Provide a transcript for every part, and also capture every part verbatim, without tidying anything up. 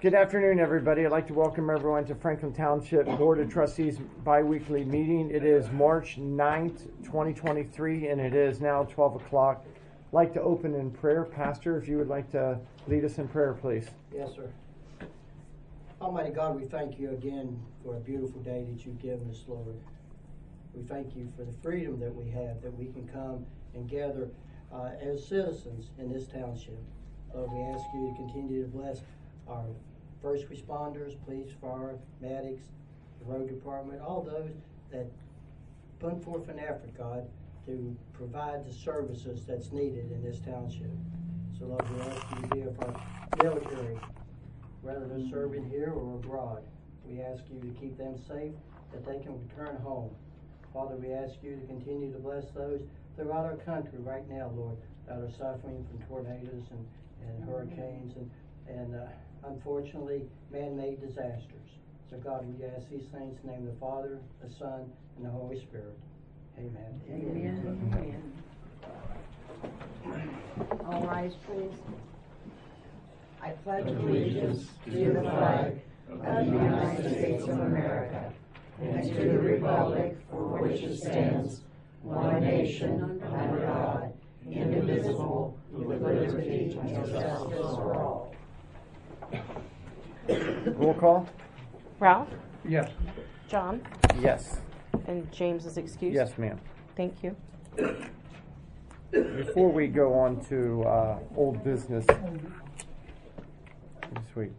Good afternoon, everybody. I'd like to welcome everyone to Franklin Township Board of Trustees bi-weekly meeting. It is March ninth, twenty twenty-three, and it is now twelve o'clock. I'd like to open in prayer. Pastor, if you would like to lead us in prayer, please. Yes, sir. Almighty God, we thank you again for a beautiful day that you've given us, Lord. We thank you for the freedom that we have, that we can come and gather uh, as citizens in this township. Lord, we ask you to continue to bless our first responders, police, fire, medics, the road department, all those that put forth an effort, God, to provide the services that's needed in this township. So, Lord, we ask you to be with our military, whether they're serving here or abroad. We ask you to keep them safe, that they can return home. Father, we ask you to continue to bless those throughout our country right now, Lord, that are suffering from tornadoes and, and hurricanes and, and uh, unfortunately, man-made disasters. So, God, we ask these things in the name of the Father, the Son, and the Holy Spirit. Amen. Amen. Amen. All rise, please. I pledge allegiance to the flag of the United States of America and to the republic for which it stands, one nation, under God, indivisible, with liberty and justice for all. Roll call? Ralph? Yes. John? Yes. And James is excused? Yes, ma'am. Thank you. Before we go on to uh, old business, sweet.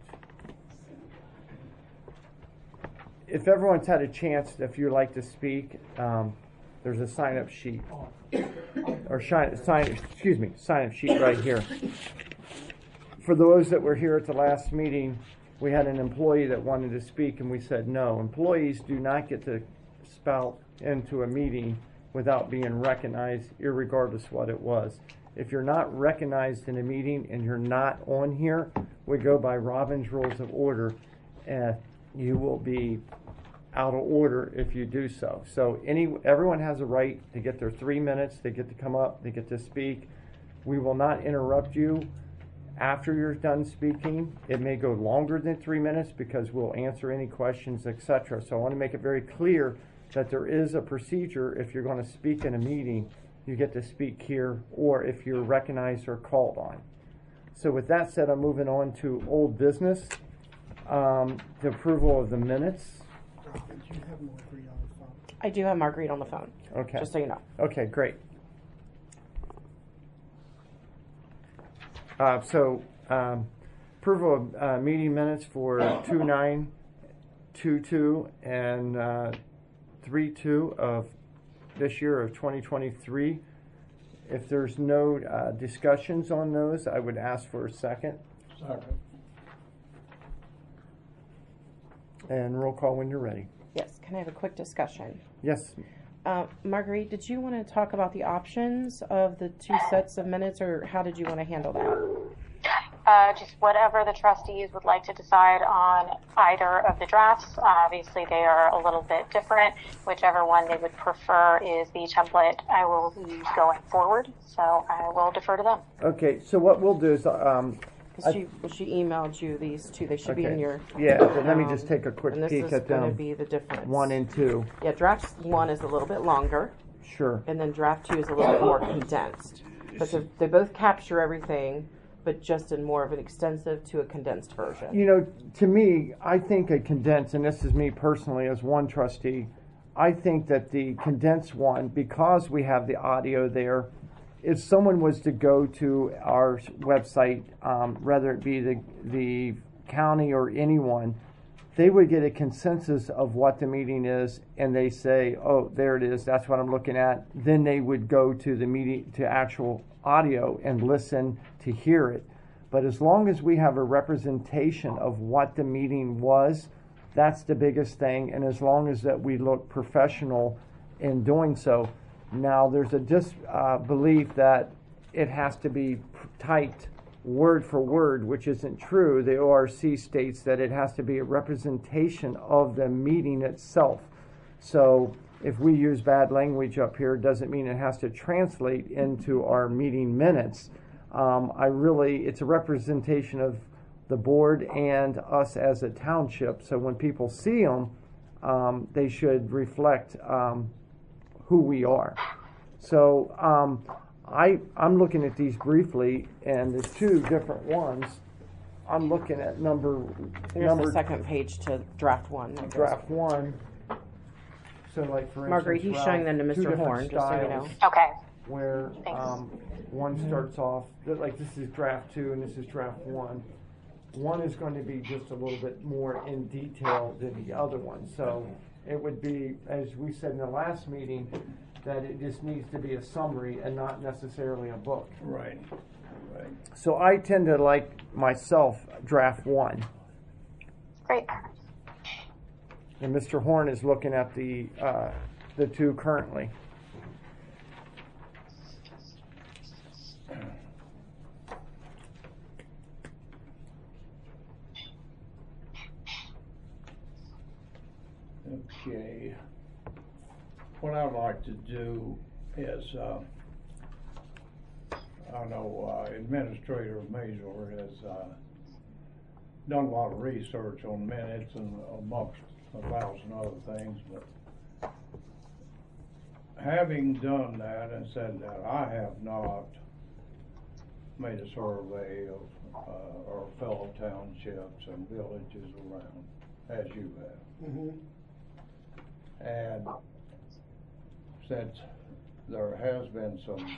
If everyone's had a chance, if you'd like to speak, um, there's a sign-up sheet, or sign, sign, excuse me, sign-up sheet right here. For those that were here at the last meeting, we had an employee that wanted to speak, and we said no. Employees do not get to spout into a meeting without being recognized, irregardless what it was. If you're not recognized in a meeting and you're not on here, we go by Robin's Rules of Order, and you will be out of order if you do so. So any everyone has a right to get their three minutes. They get to come up. They get to speak. We will not interrupt you after you're done speaking. It may go longer than three minutes because we'll answer any questions, et cetera. So I want to make it very clear that there is a procedure. If you're going to speak in a meeting, you get to speak here, or if you're recognized or called on. So with that said, I'm moving on to old business. Um, the approval of the minutes. I do have Marguerite on the phone. Okay. Just so you know. Okay, great. Uh, so, um, approval of uh, meeting minutes for two nine two two and uh, three two of this year of twenty twenty-three. If there's no uh, discussions on those, I would ask for a second. Second. And roll call when you're ready. Yes. Can I have a quick discussion? Yes. Uh, Marguerite, did you want to talk about the options of the two sets of minutes, or how did you want to handle that? Uh, just whatever the trustees would like to decide on either of the drafts. Uh, obviously, they are a little bit different. Whichever one they would prefer is the template I will use going forward. So I will defer to them. Okay, so what we'll do is... Um, She, she emailed you these two. They should okay. be in your... Yeah, but let me um, just take a quick and this peek is at going to them. be the difference. One and two. Yeah, draft one is a little bit longer. Sure. And then draft two is a little bit more condensed. But they, they both capture everything, but just in more of an extensive to a condensed version. You know, to me, I think a condensed, and this is me personally as one trustee, I think that the condensed one, because we have the audio there, if someone was to go to our website, um, whether it be the the county or anyone, they would get a consensus of what the meeting is, and they say, oh, there it is, that's what I'm looking at. Then they would go to the meeting, to actual audio and listen to hear it. But as long as we have a representation of what the meeting was, that's the biggest thing. And as long as that we look professional in doing so. Now, there's a disbelief uh, that it has to be typed word for word, which isn't true. The O R C states that it has to be a representation of the meeting itself. So if we use bad language up here, it doesn't mean it has to translate into our meeting minutes. Um, I really, it's a representation of the board and us as a township. So when people see them, um, they should reflect um, who we are. So um, I, I'm looking at these briefly, and the two different ones, I'm looking at number, Here's number the second page to draft one. draft one. So like for Marguerite, instance, he's showing them to Ralph, two Mister different Horn, just so you know. styles Okay. Where Thanks. um, one starts off, like this is draft two and this is draft one. One is going to be just a little bit more in detail than the other one. So it would be, as we said in the last meeting, that it just needs to be a summary and not necessarily a book. Right, right. So I tend to like myself draft one. Great. And Mister Horn is looking at the uh, the two currently. Okay. What I'd like to do is, uh, I know uh, Administrator Mazur has uh, done a lot of research on minutes and amongst a thousand other things, but having done that and said that, I have not made a survey of uh, our fellow townships and villages around, as you have. Mm-hmm. And since there has been some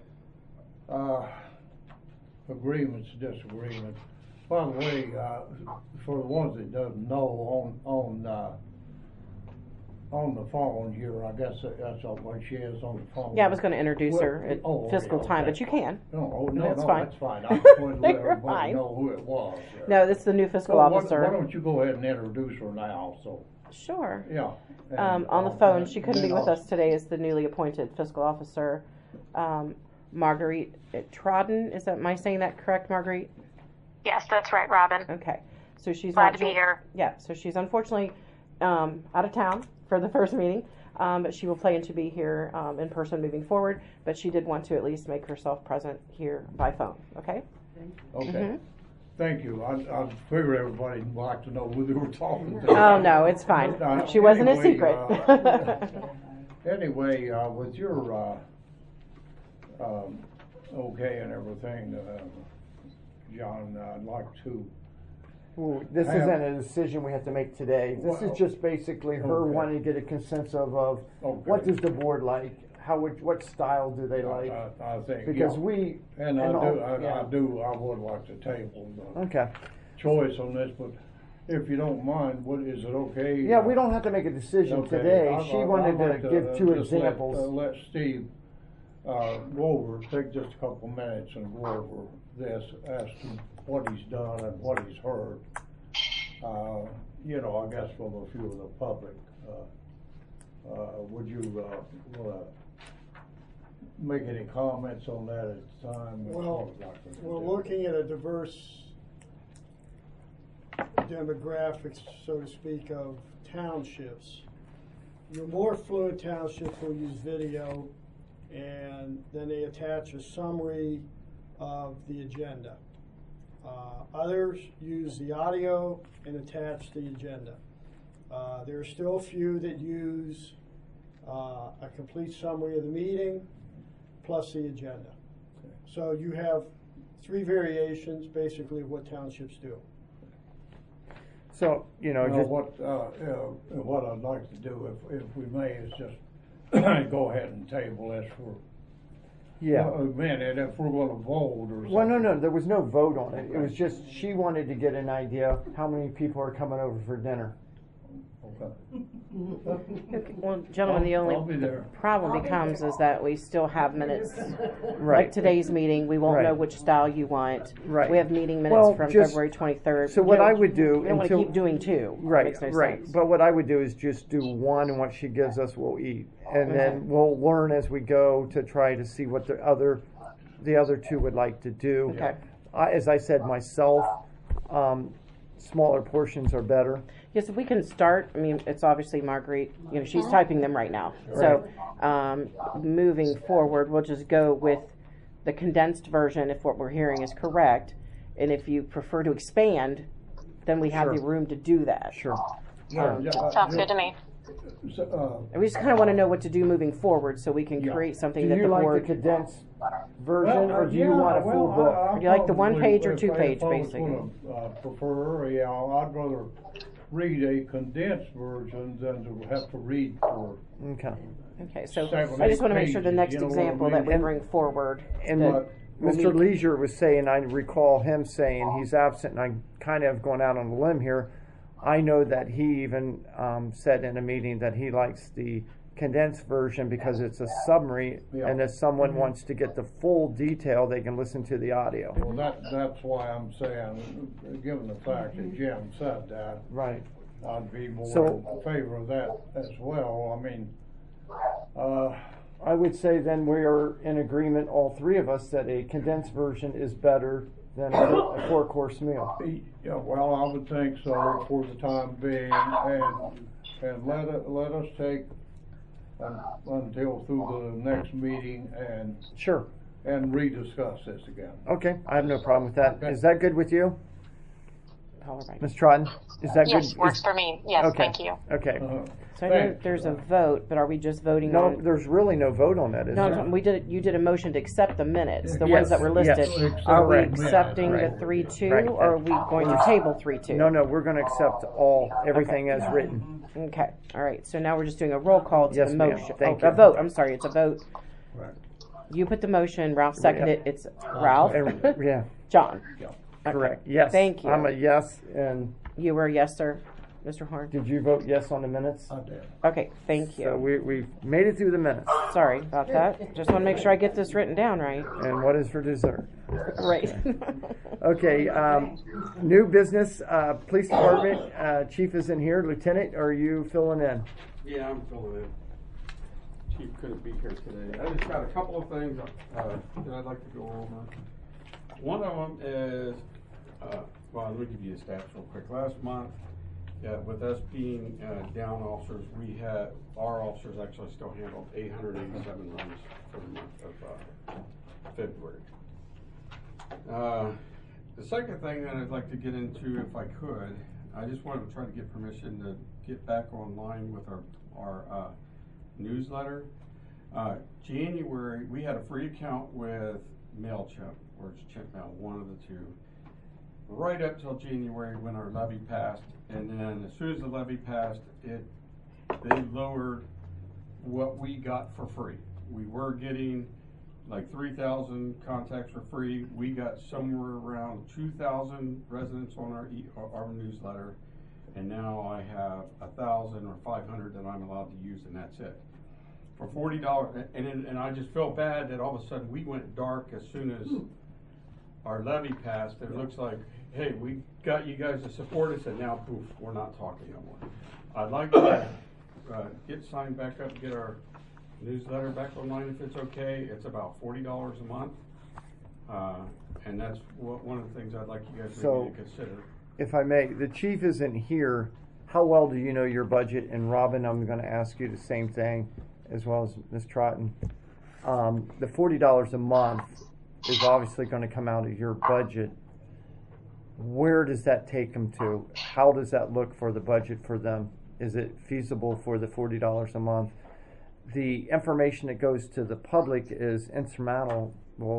uh, agreements, disagreements. By the way, uh, for the ones that doesn't know, on on uh, on the phone here, I guess that's what she is on the phone. Yeah, I was going to introduce What- her at oh, fiscal okay, time, okay. but you can. No, oh, no, That's no, fine. that's fine. I just wanted to let You're everybody fine. know who it was. No, this is the new fiscal Well, why- officer. Why don't you go ahead and introduce her now? So Sure. yeah. And, Um, on the uh, phone, and she couldn't then be with I'll- us today as the newly appointed fiscal officer, um, Marguerite Trodden. Is that, am I saying that correct, Marguerite? Yes, that's right, Robin. Okay. So she's Glad not to be jo- here. Yeah, so she's unfortunately um, out of town for the first meeting, um, but she will plan to be here um, in person moving forward. But she did want to at least make herself present here by phone. Okay. Okay. Mhm. Thank you. I, I figured everybody would like to know who they were talking to. Oh no, it's fine. Uh, She wasn't a anyway, secret. uh, Anyway, uh, with your, uh, um, okay and everything, uh, John, I'd like to, Ooh, this I have- isn't a decision we have to make today. This Well, is just basically her okay. wanting to get a consensus of Okay. what does the board like, how would, what style do they like? I, I think, Because yeah. we And I and do, all- I, yeah. I do, I would like to table the Okay. choice on this, but if you don't mind, what, is it okay? Yeah, uh, we don't have to make a decision Okay, today. I'd- She I'd- wanted I'd like to give two just let- examples. uh, Let Steve, uh, go over, take just a couple minutes and go over this as to what he's done and what he's heard. Uh, you know, I guess from a few of the public, uh, uh, would you, uh, wanna make any comments on that at the time? That's Well, what I'd like to we're do. looking at a diverse demographics, so to speak, of townships. Your more fluid townships will use video, and then they attach a summary of the agenda. Uh, others use the audio and attach the agenda. Uh, there are still a few that use uh, a complete summary of the meeting plus the agenda. So you have three variations, basically, of what townships do. So, you know, Well, just, what, uh, uh, what I'd like to do, if, if we may, is just go ahead and table this for yeah. a minute, if we're gonna vote or something. Well, no, no, there was no vote on it. It was just, she wanted to get an idea how many people are coming over for dinner. Okay. Well, gentlemen, the I'll- only I'll be there. problem becomes is that we still have minutes. Right. Like today's meeting, we won't Right. know which style you want. Right. We have meeting minutes Well, from just- February twenty-third. So what I would do We don't want to until- keep doing two. Right, Makes no right. sense. But what I would do is just do one, and what she gives us, we'll eat, and Okay. then we'll learn as we go to try to see what the other, the other two would like to do. Okay. I, as I said myself, um, smaller portions are better. Yes, if we can start, I mean, it's obviously Marguerite, you know, she's typing them right now. So, um, moving forward, we'll just go with the condensed version if what we're hearing is correct. And if you prefer to expand, then we have Sure. the room to do that. Sure. Yeah, yeah, uh, Sounds good just- to me. so, uh, And we just kind of want to know what to do moving forward so we can Yeah. create something Do that you the like board. the condensed version, Well, or do you yeah, want a full well, book? I- I Would you like the one probably- page or if two I- page, if I was basically? gonna, Uh, prefer, yeah, I'd rather read a condensed version than to have to read for, Okay. Okay, so Seven, I just eight want to make sure the pages, next you know what I example that we mean? bring forward. And that what will Mister meet- Leisure was saying, I recall him saying he's absent, and I kind of going out on a limb here. I know that he even um, said in a meeting that he likes the condensed version because it's a summary, Yeah. and if someone wants to get the full detail, they can listen to the audio. well, that, that's why I'm saying, given the fact that Jim said that, Right. I'd be more So- in favor of that as well. I mean, uh, I would say then we are in agreement, all three of us, that a condensed version is better than a, a four-course meal. yeah, well, I would think so for the time being, and, and let it, let us take un- until through the next meeting and, Sure. and rediscuss this again. Okay, I have no problem with that. Is that good with you, All right. Miz Troughton? Is that Yes, good? works Is- for me. Yes, Okay. thank you. Okay. Uh-huh. So I know Thanks. there's a vote, but are we just voting No, on? there's really no vote on that, is No, there? no, we did. You did a motion to accept the minutes, the Yes, ones that were yes. listed. Accept Are we the minutes, accepting the right. three two, Right. or are we going to table three two? No, no, we're gonna accept all, everything as written. Okay, all right. So now we're just doing a roll call to Yes, the ma'am. motion. Thank oh, you. A vote. I'm sorry, it's a vote. Right. You put the motion. Ralph seconded. it. It's Ralph. And- Yeah, John. correct, yes. Thank you. I'm a yes, and You were a yes, sir, Mister Horn. did you vote yes on the minutes? I did. Okay, thank you. So we, we've made it through the minutes. Sorry about that. Just want to make sure I get this written down right. And what is for dessert? Right. Okay, um, new business, uh, police department, uh, chief is in here. Lieutenant, are you filling in? Yeah, I'm filling in. Chief couldn't be here today. I just got a couple of things uh, that I'd like to go over. One of them is, uh, well, let me give you the stats real quick. Last month, uh, with us being uh, down officers, we had, our officers actually still handled eight hundred eighty-seven runs for the month of uh, February. Uh, the second thing that I'd like to get into, if I could, I just wanted to try to get permission to get back online with our, our uh, newsletter. Uh, January, we had a free account with MailChimp, or it's ChimpMail, one of the two, right up till January when our levy passed. And then as soon as the levy passed, it they lowered what we got for free. We were getting like three thousand contacts for free. We got somewhere around two thousand residents on our e our newsletter, and now I have a thousand or five hundred that I'm allowed to use, and that's it. For forty dollars, and and I just felt bad that all of a sudden we went dark as soon as our levy passed. It looks like, hey, we got you guys to support us, and now poof, we're not talking no more. I'd like to uh, get signed back up, get our newsletter back online if it's okay. It's about forty dollars a month, uh, and that's what, one of the things I'd like you guys So- maybe to consider. If I may, the chief isn't here. How well do you know your budget? And Robin, I'm gonna ask you the same thing, as well as Miz Troughton. Um, the forty dollars a month is obviously gonna come out of your budget. Where does that take them to? How does that look for the budget for them? Is it feasible for the forty dollars a month? The information that goes to the public is instrumental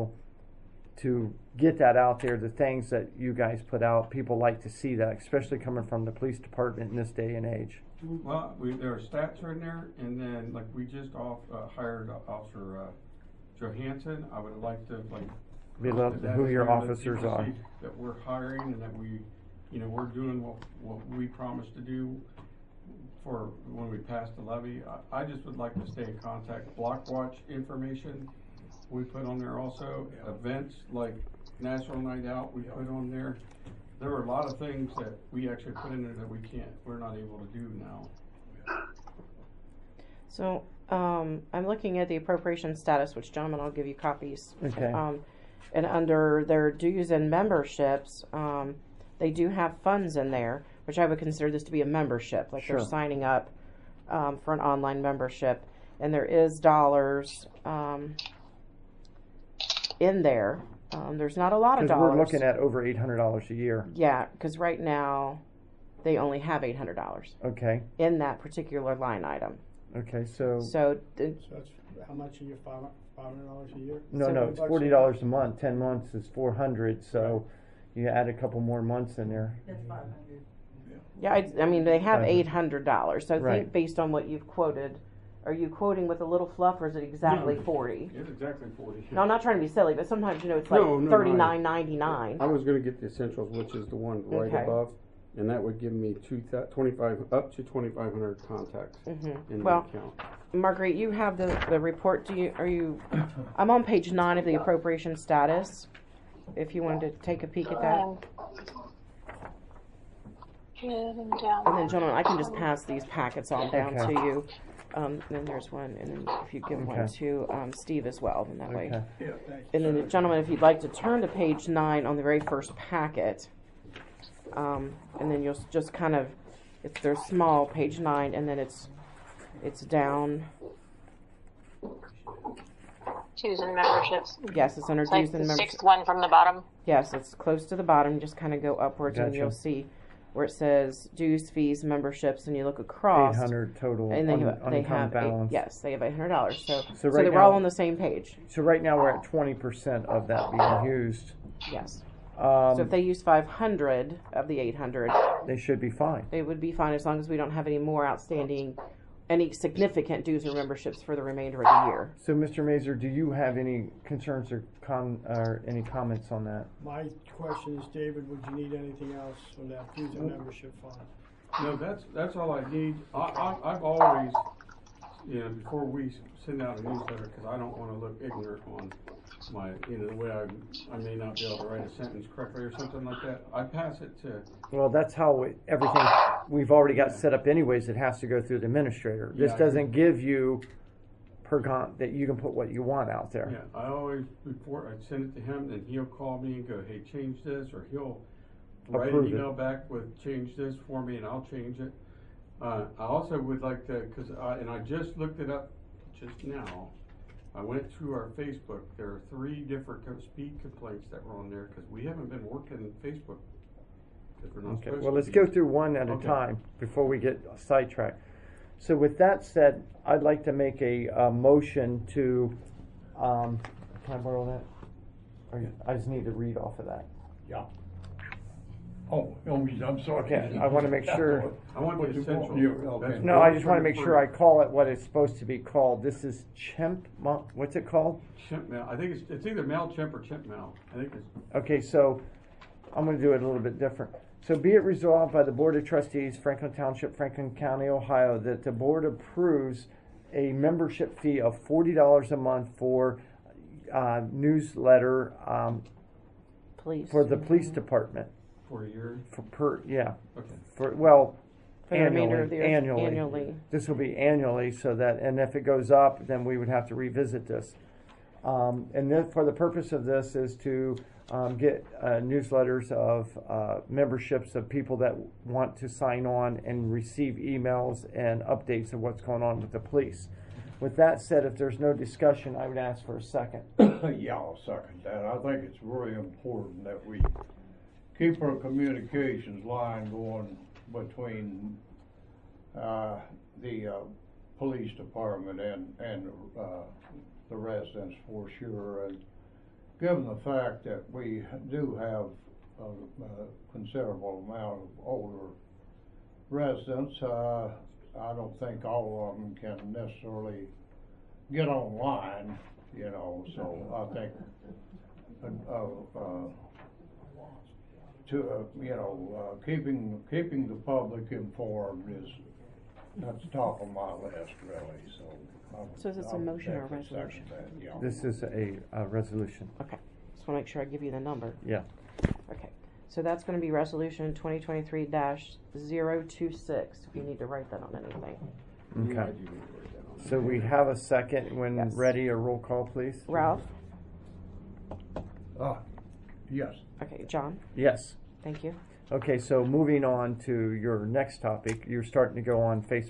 to get that out there. The things that you guys put out, people like to see that, especially coming from the police department in this day and age. Well, we, there are stats are in there, and then like we just off uh, hired Officer uh, Johansson. I would like to like Be lo- that who is your one of the officers people are. see that we're hiring, and that we, you know, we're doing what what we promised to do for when we passed the levy. I, I just would like to stay in contact. Block watch information we put on there also. Events like National Night Out we put on there. There were a lot of things that we actually put in there that we can't, we're not able to do now. So um, I'm looking at the appropriation status, which, gentlemen, I'll give you copies. Okay. Um, and under their dues and memberships, um, they do have funds in there, which I would consider this to be a membership, like Sure. they're signing up um, for an online membership. And there is dollars um, in there Um, there's not a lot of Because dollars. we're looking at over eight hundred dollars a year. Yeah, because right now they only have eight hundred dollars Okay, in that particular line item. okay, so, So, th- So that's, how much a year, five, five hundred dollars a year? no, so- no, it's forty dollars a month, ten months is four hundred, so you add a couple more months in there. That's five hundred. yeah, I, I mean, they have Right. eight hundred dollars. So I Right. think based on what you've quoted, are you quoting with a little fluff or is it exactly No. forty? It's exactly forty. No, I'm not trying to be silly, but sometimes, you know, it's like No, no, no, I- thirty-nine ninety-nine. I was gonna get the essentials, which is the one right Okay. above, and that would give me two thou- twenty-five, up to twenty-five hundred contacts Mhm. in Well, the account. Marguerite, you have the, the report. Do you, are you, I'm on page nine of the appropriation status. If you wanted to take a peek at that. Um, getting down. And then, gentlemen, I can just pass these packets on down Okay. to you. Um, then there's one, and then if you give one Okay. to um, Steve as well, then that way. Okay. Yeah, thank you. And then, gentlemen, if you'd like to turn to page nine on the very first packet, um, and then you'll s- just kind of, it's they're small, page nine, and then it's it's down. Dues and memberships. Yes, it's under It's like dues and the membership. sixth one from the bottom. Yes, it's close to the bottom. Just kind of go upwards, and Gotcha. you'll see where it says dues, fees, memberships, and you look across. Eight hundred total And they un- have, they unencumbered have eight, balance. yes, they have eight hundred dollars. So, So so, right they were all now- on the same page. So right now we're at twenty percent of that being used. Yes. Um, So if they use five hundred of the eight hundred, they should be fine. it would be fine as long as we don't have any more outstanding, any significant dues or memberships for the remainder of the year. So, Mister Mazer, do you have any concerns or con, or any comments on that? My question is, David, would you need anything else on that dues and membership fund? No, that's, that's all I need. I, I, I've always, you know, before we send out a newsletter, because I don't want to look ignorant on my, you know, the way I, I may not be able to write a sentence correctly or something like that. I pass it to, Well, that's how it, everything we've already got set up anyways. It has to go through the administrator. This Yeah, I doesn't give you per con, that you can put what you want out there. yeah, I always, before I send it to him, then he'll call me and go, hey, change this, or he'll write Approve an it. email back with change this for me and I'll change it. Uh, I also would like to, cause I, and I just looked it up just now. I went through our Facebook. There are three different co- speed complaints that were on there, cause we haven't been working Facebook. Cause we're not Okay, supposed well, to let's be. go through one at a Okay. time before we get sidetracked. So with that said, I'd like to make a, uh motion to, um, can I borrow that? Or you- I just need to read off of that. Yeah. Oh, oh, I'm sorry. Okay, I wanna make sure- I want What the you want, essential. you- okay. That's- No, I just wanna make sure I call it what it's supposed to be called. This is Chimp, Mo- what's it called? Chimp mail. I think it's, it's either MailChimp or Chimp mail. I think it's, Okay, so I'm gonna do it a little bit different. So be it resolved by the Board of Trustees, Franklin Township, Franklin County, Ohio, that the board approves a membership fee of forty dollars a month for uh, newsletter um, Please. for the police department. for a year. For per, yeah, Okay. for, well, For the remainder of the annually, year. annually. Annually. This will be annually, so that, and if it goes up, then we would have to revisit this. Um, and then for the purpose of this is to um, get uh, newsletters of uh, memberships of people that want to sign on and receive emails and updates of what's going on with the police. With that said, if there's no discussion, I would ask for a second. Yeah, I'll second that. I think it's really important that we keep our communications line going between, uh, the, uh, police department and, and, uh, the residents for sure. And given the fact that we do have a, a considerable amount of older residents, uh, I don't think all of them can necessarily get online, you know, so I think, uh, uh, to, uh, you know, uh, keeping, keeping the public informed is, that's top of my list, really, so. I would- So is this a I would motion or a definitely second resolution? that, yeah. This is a, a resolution, Okay. Just want to make sure I give you the number. yeah. Okay. So that's going to be resolution twenty twenty-three dash zero two six, if you need to write that on anything. Yeah, I Okay. do need to write that on. So we have a second. When Yes. ready, a roll call, please. Ralph? Uh, yes. Okay. John? Yes. Thank you. Okay, so moving on to your next topic, you're starting to go on Facebook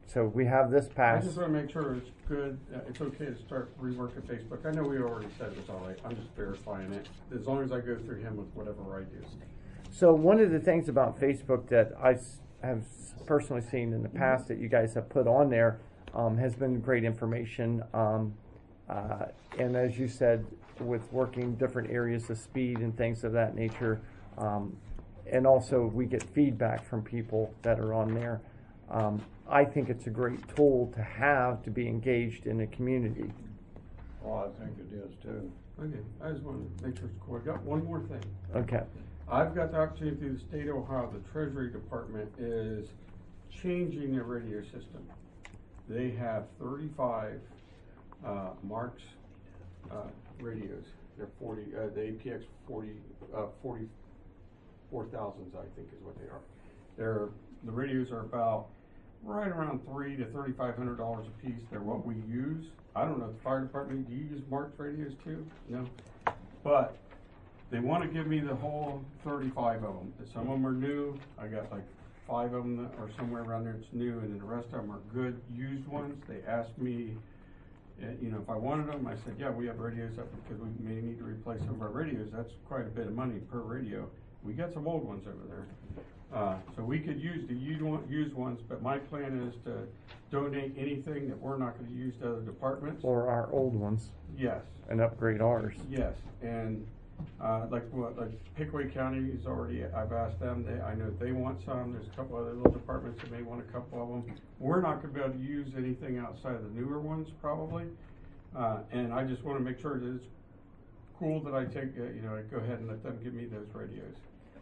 So we have this I passed. just wanna make sure it's good, uh, it's okay to start reworking Facebook. I know we already said it was all right, I'm just verifying it, as long as I go through him with whatever I do. So one of the things about Facebook that I s- have s- personally seen in the past that you guys have put on there um, has been great information. Um, uh, and as you said, with working different areas of speed and things of that nature, um, and also we get feedback from people that are on there. Um, I think it's a great tool to have to be engaged in the community. Oh, I think it is too. Okay, I just wanna make sure it's cool. I got one more thing. Okay. I've got the opportunity through the state of Ohio, the Treasury Department is changing their radio system. They have thirty-five, uh, Marks, uh, radios. They're forty, uh, the A P X forty, uh, forty-four thousands, I think is what they are. They're, the radios are about right around three to thirty-five hundred dollars a piece. They're what we use. I don't know, the fire department, do you use Marks radios too? No? But they want to give me the whole thirty-five of them. Some of them are new. I got like five of them that are somewhere around there. It's new, and then the rest of them are good used ones. They asked me, uh, you know, if I wanted them. I said, yeah, we have radios up because we may need to replace some of our radios. That's quite a bit of money per radio. We got some old ones over there, uh, so we could use the used ones. But my plan is to donate anything that we're not going to use to other departments. Or our old ones Yes. and upgrade ours. Yes, and uh, like what, like Pickaway County is already, I've asked them, they, I know they want some, there's a couple other little departments that may want a couple of them. We're not gonna be able to use anything outside of the newer ones probably, uh, and I just wanna make sure that it's cool that I take, uh, you know, I go ahead and let them give me those radios.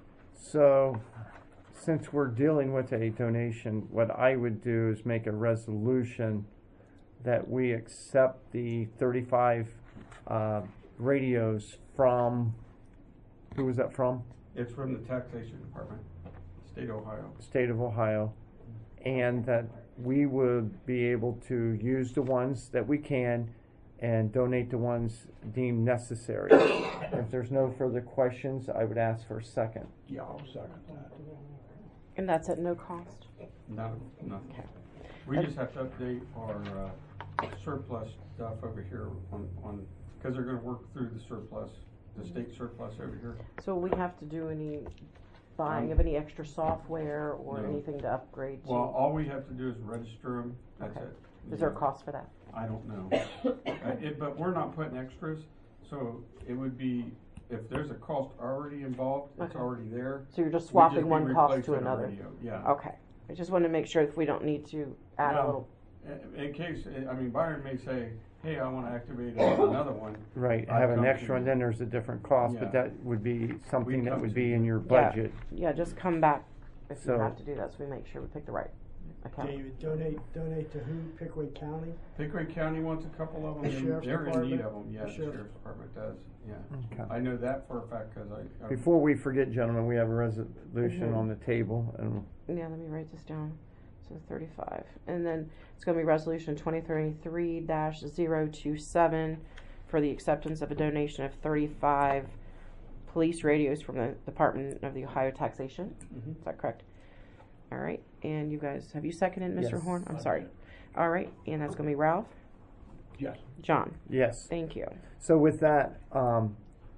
So, since we're dealing with a donation, what I would do is make a resolution that we accept the thirty-five uh, radios from, who was that from? It's from the taxation department, state of Ohio. State of Ohio. And that we would be able to use the ones that we can and donate the ones deemed necessary. If there's no further questions, I would ask for a second. Yeah, I'll second that. And that's at no cost? No, nothing. Okay. We just have to update our uh, surplus stuff over here on, on, because they're gonna work through the surplus, the state surplus over here. So will we have to do any buying Um, of any extra software or no. anything to upgrade to? Well, all we have to do is register them, that's Okay. it. Is there a Yeah. cost for that? I don't know. Uh, it, but we're not putting extras, so it would be, if there's a cost already involved, it's Okay. already there. So you're just We'd swapping be one cost to replacing a another? radio, Yeah. Okay. I just want to make sure if we don't need to add a No. little. In- In case, I mean, Byron may say, hey, I wanna activate another one. Right, I'd have an come extra to and you. then there's a different cost, but Yeah. that would be something We'd that come would to be you. in your Yeah. budget. Yeah, just come back if So- you have to do that, so we make sure we pick the right account. David, donate, donate to who? Pickaway County? Pickaway County wants a couple of them, The and sheriff's they're in need department? of them, yeah, The the sheriff's- sheriff's department does, yeah. Okay. I know that for a fact, cause I. I- Before we forget, gentlemen, we have a resolution Mhm. on the table, and Yeah, let me write this down. So thirty-five. And then it's going to be resolution twenty twenty-three dash zero two seven for the acceptance of a donation of thirty-five police radios from the Department of the Ohio Taxation. Mhm. Is that correct? All right. And you guys, have you seconded, Mister Yes. Horn? I'm I sorry. did. All right. And that's going to be Ralph? Yes. John? yes. Thank you. So with that, um,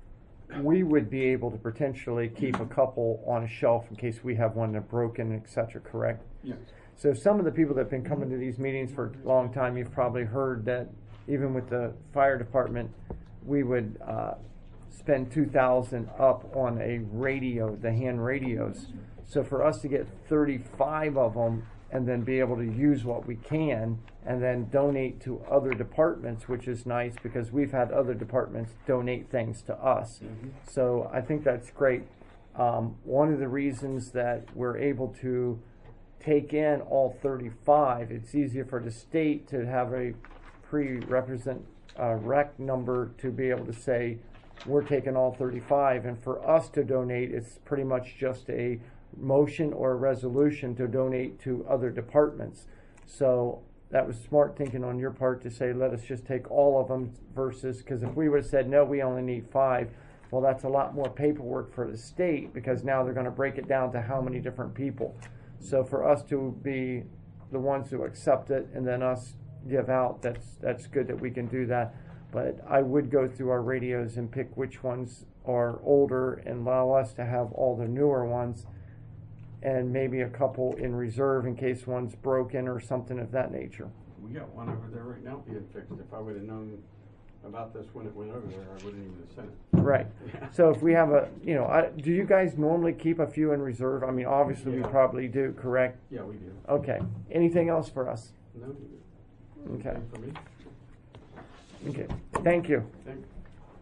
we would be able to potentially keep a couple on a shelf in case we have one that broken, et cetera, correct? Yes. So some of the people that have been coming to these meetings for a long time, you've probably heard that even with the fire department, we would uh, spend two thousand up on a radio, the hand radios. So for us to get thirty-five of them and then be able to use what we can and then donate to other departments, which is nice because we've had other departments donate things to us. Mhm. So I think that's great. Um, one of the reasons that we're able to take in all thirty-five, it's easier for the state to have a pre-represent uh, rec number to be able to say we're taking all thirty-five, and for us to donate, it's pretty much just a motion or a resolution to donate to other departments. So that was smart thinking on your part to say let us just take all of them versus, because if we would have said no, we only need five, well, that's a lot more paperwork for the state because now they're going to break it down to how many different people. So for us to be the ones who accept it and then us give out, that's, that's good that we can do that. But I would go through our radios and pick which ones are older and allow us to have all the newer ones and maybe a couple in reserve in case one's broken or something of that nature. We got one over there right now being fixed. If I would have known about this when it went over there, I wouldn't even have sent it. Right. So if we have a, you know, I, do you guys normally keep a few in reserve? I mean, obviously we Yeah. probably do, correct? Yeah, we do. Okay. Anything else for us? No. Okay. Anything For me? Okay. Thank you. Thank you.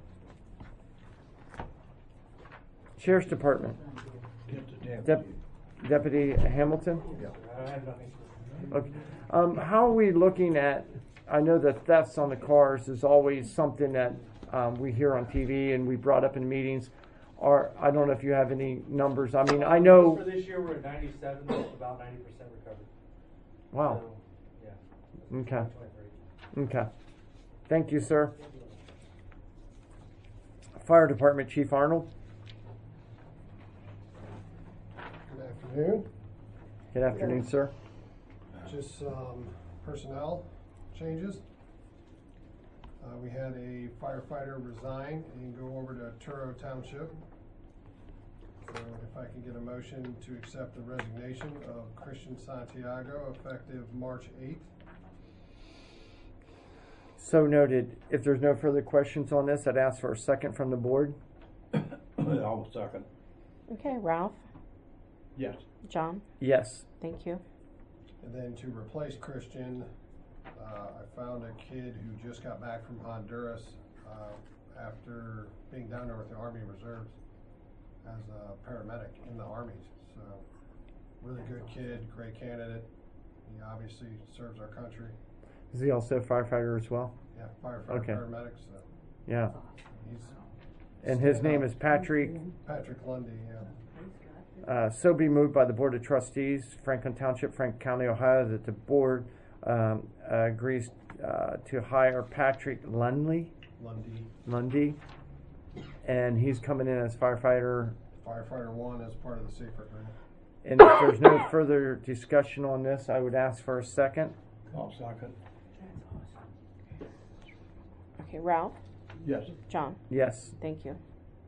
Sheriff's Department. Get the deputy. Dep- Deputy Hamilton? Yeah. Okay. Um, how are we looking at, I know that thefts on the cars is always something that um, we hear on T V and we brought up in meetings. Or, I don't know if you have any numbers. I mean, I know. For this year, we're at ninety-seven, about ninety percent recovered. Wow. So, yeah. Okay. twenty-three. Okay. Thank you, sir. Fire Department, Chief Arnold. Good afternoon. Good afternoon, sir. Just um, personnel changes. Uh, we had a firefighter resign and go over to Turo Township. So if I can get a motion to accept the resignation of Christian Santiago effective March eighth. So noted. If there's no further questions on this, I'd ask for a second from the board. I'll second. Okay, Ralph, Yes. John, Yes. thank you. And then to replace Christian, uh, I found a kid who just got back from Honduras uh, after being down there with the Army Reserves as a paramedic in the Army. So, really good kid, great candidate. He obviously serves our country. Is he also a firefighter as well? Yeah, firefighter, Okay. paramedic. So Yeah. he's And his stand name up. is Patrick. Patrick Lundy. Yeah. Uh, so be moved by the Board of Trustees, Franklin Township, Franklin County, Ohio, that the board um, uh, agrees uh, to hire Patrick Lundy, Lundy, Lundy, and he's coming in as firefighter. firefighter one, as part of the Safer Grant. And if there's no further discussion on this, I would ask for a second. I'll second. Okay, Ralph, Yes. John, Yes, thank you.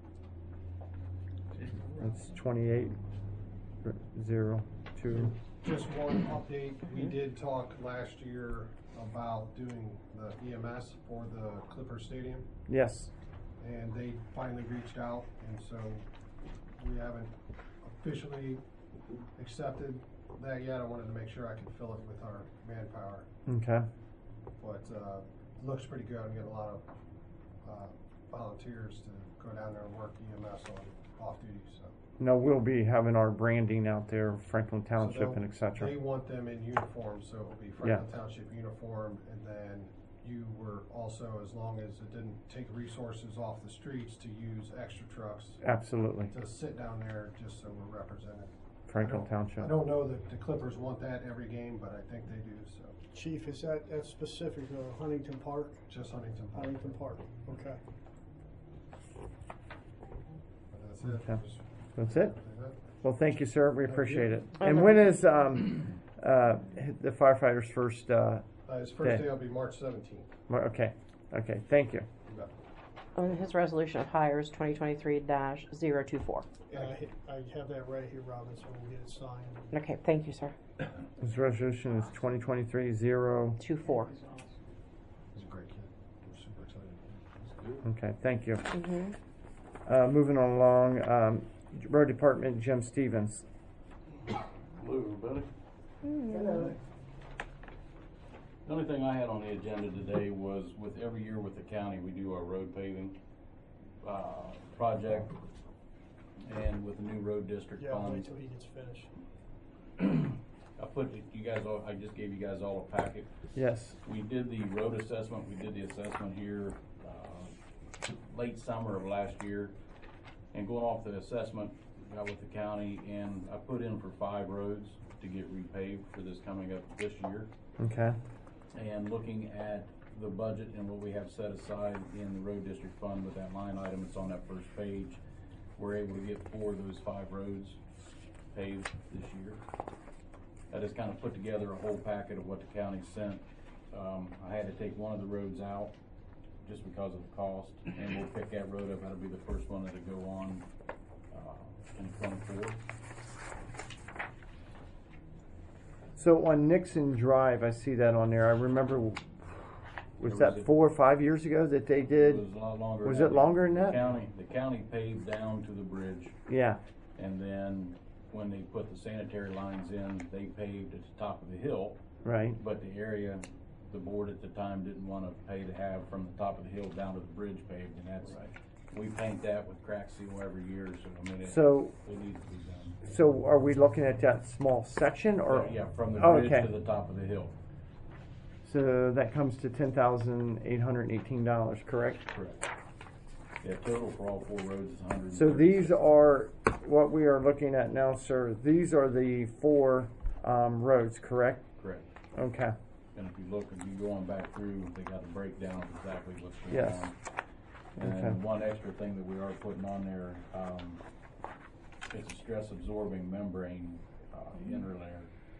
it's twenty-eight zero two. Just one update, we did talk last year about doing the E M S for the Clipper Stadium, Yes. and they finally reached out, and so we haven't officially accepted that yet. I wanted to make sure I could fill it with our manpower, Okay. but, uh, it looks pretty good. I'm getting a lot of, uh, volunteers to go down there and work E M S on off duty, so. No, we'll be having our branding out there, Franklin So Township they'll- and et cetera. They want them in uniform, so it'll be Franklin Township uniform, and then you were also, as long as it didn't take resources off the streets, to use extra trucks Absolutely. to sit down there, just so we're represented. Franklin I don't- Township. I don't know that the Clippers want that every game, but I think they do, so, Chief, is that, that's specific to Huntington Park? just Huntington Park. Huntington Park, okay. But that's it. Okay. Just- That's it? that's it. Well, thank you, sir. We appreciate it. And And then- when is um, uh, the firefighters' first? Uh, Uh, his first Okay. day will be March seventeenth. mar- okay, okay. Thank you. And his resolution of hires twenty twenty-three dash zero two four. Yeah, I, I have that right here, Robin, so we'll get it signed. Okay, thank you, sir. This resolution is twenty twenty-three zero. Two four. He's a great kid. We're super excited. Okay, thank you. Mm-hmm. Uh, moving on along, um, Road Department, Jim Stevens. Hello, everybody. The only thing I had on the agenda today was, with every year with the county, we do our road paving uh, project, and with the new road district Yeah, I'll fund. wait till he gets finished. I put you guys all, I just gave you guys all a packet. Yes. We did the road assessment, we did the assessment here uh, late summer of last year. And going off the assessment, got with the county, and I put in for five roads to get repaved for this coming up this year. Okay. And looking at the budget and what we have set aside in the road district fund with that line item, it's on that first page. We're able to get four of those five roads paved this year. That just kind of put together a whole packet of what the county sent. Um, I had to take one of the roads out just because of the cost, and we'll pick that road up. That'll be the first one that'll go on uh, in twenty-four. So on Nixon Drive, I see that on there. I remember, was Was that it- four or five years ago that they It did? was a lot longer. Was than it that. longer than The that? County, the county paved down to the bridge, Yeah, and then when they put the sanitary lines in, they paved at the top of the hill. right. But the area, the board at the time didn't want to pay to have from the top of the hill down to the bridge paved, and that's, we paint that with crack seal every year, so I mean, it, So- it needs to be done. So are we looking at that small section or? Yeah, from the Oh, bridge okay. to the top of the hill. So that comes to ten thousand eight hundred and eighteen dollars, correct? Correct. Yeah, total for all four roads is a hundred. So these are, what we are looking at now, sir, these are the four, um, roads, correct? Correct. Okay, And if you look, if you go on back through, they got a breakdown of exactly what's going Yes. on. And Okay. then one extra thing that we are putting on there, um, is a stress absorbing membrane, uh, inner layer.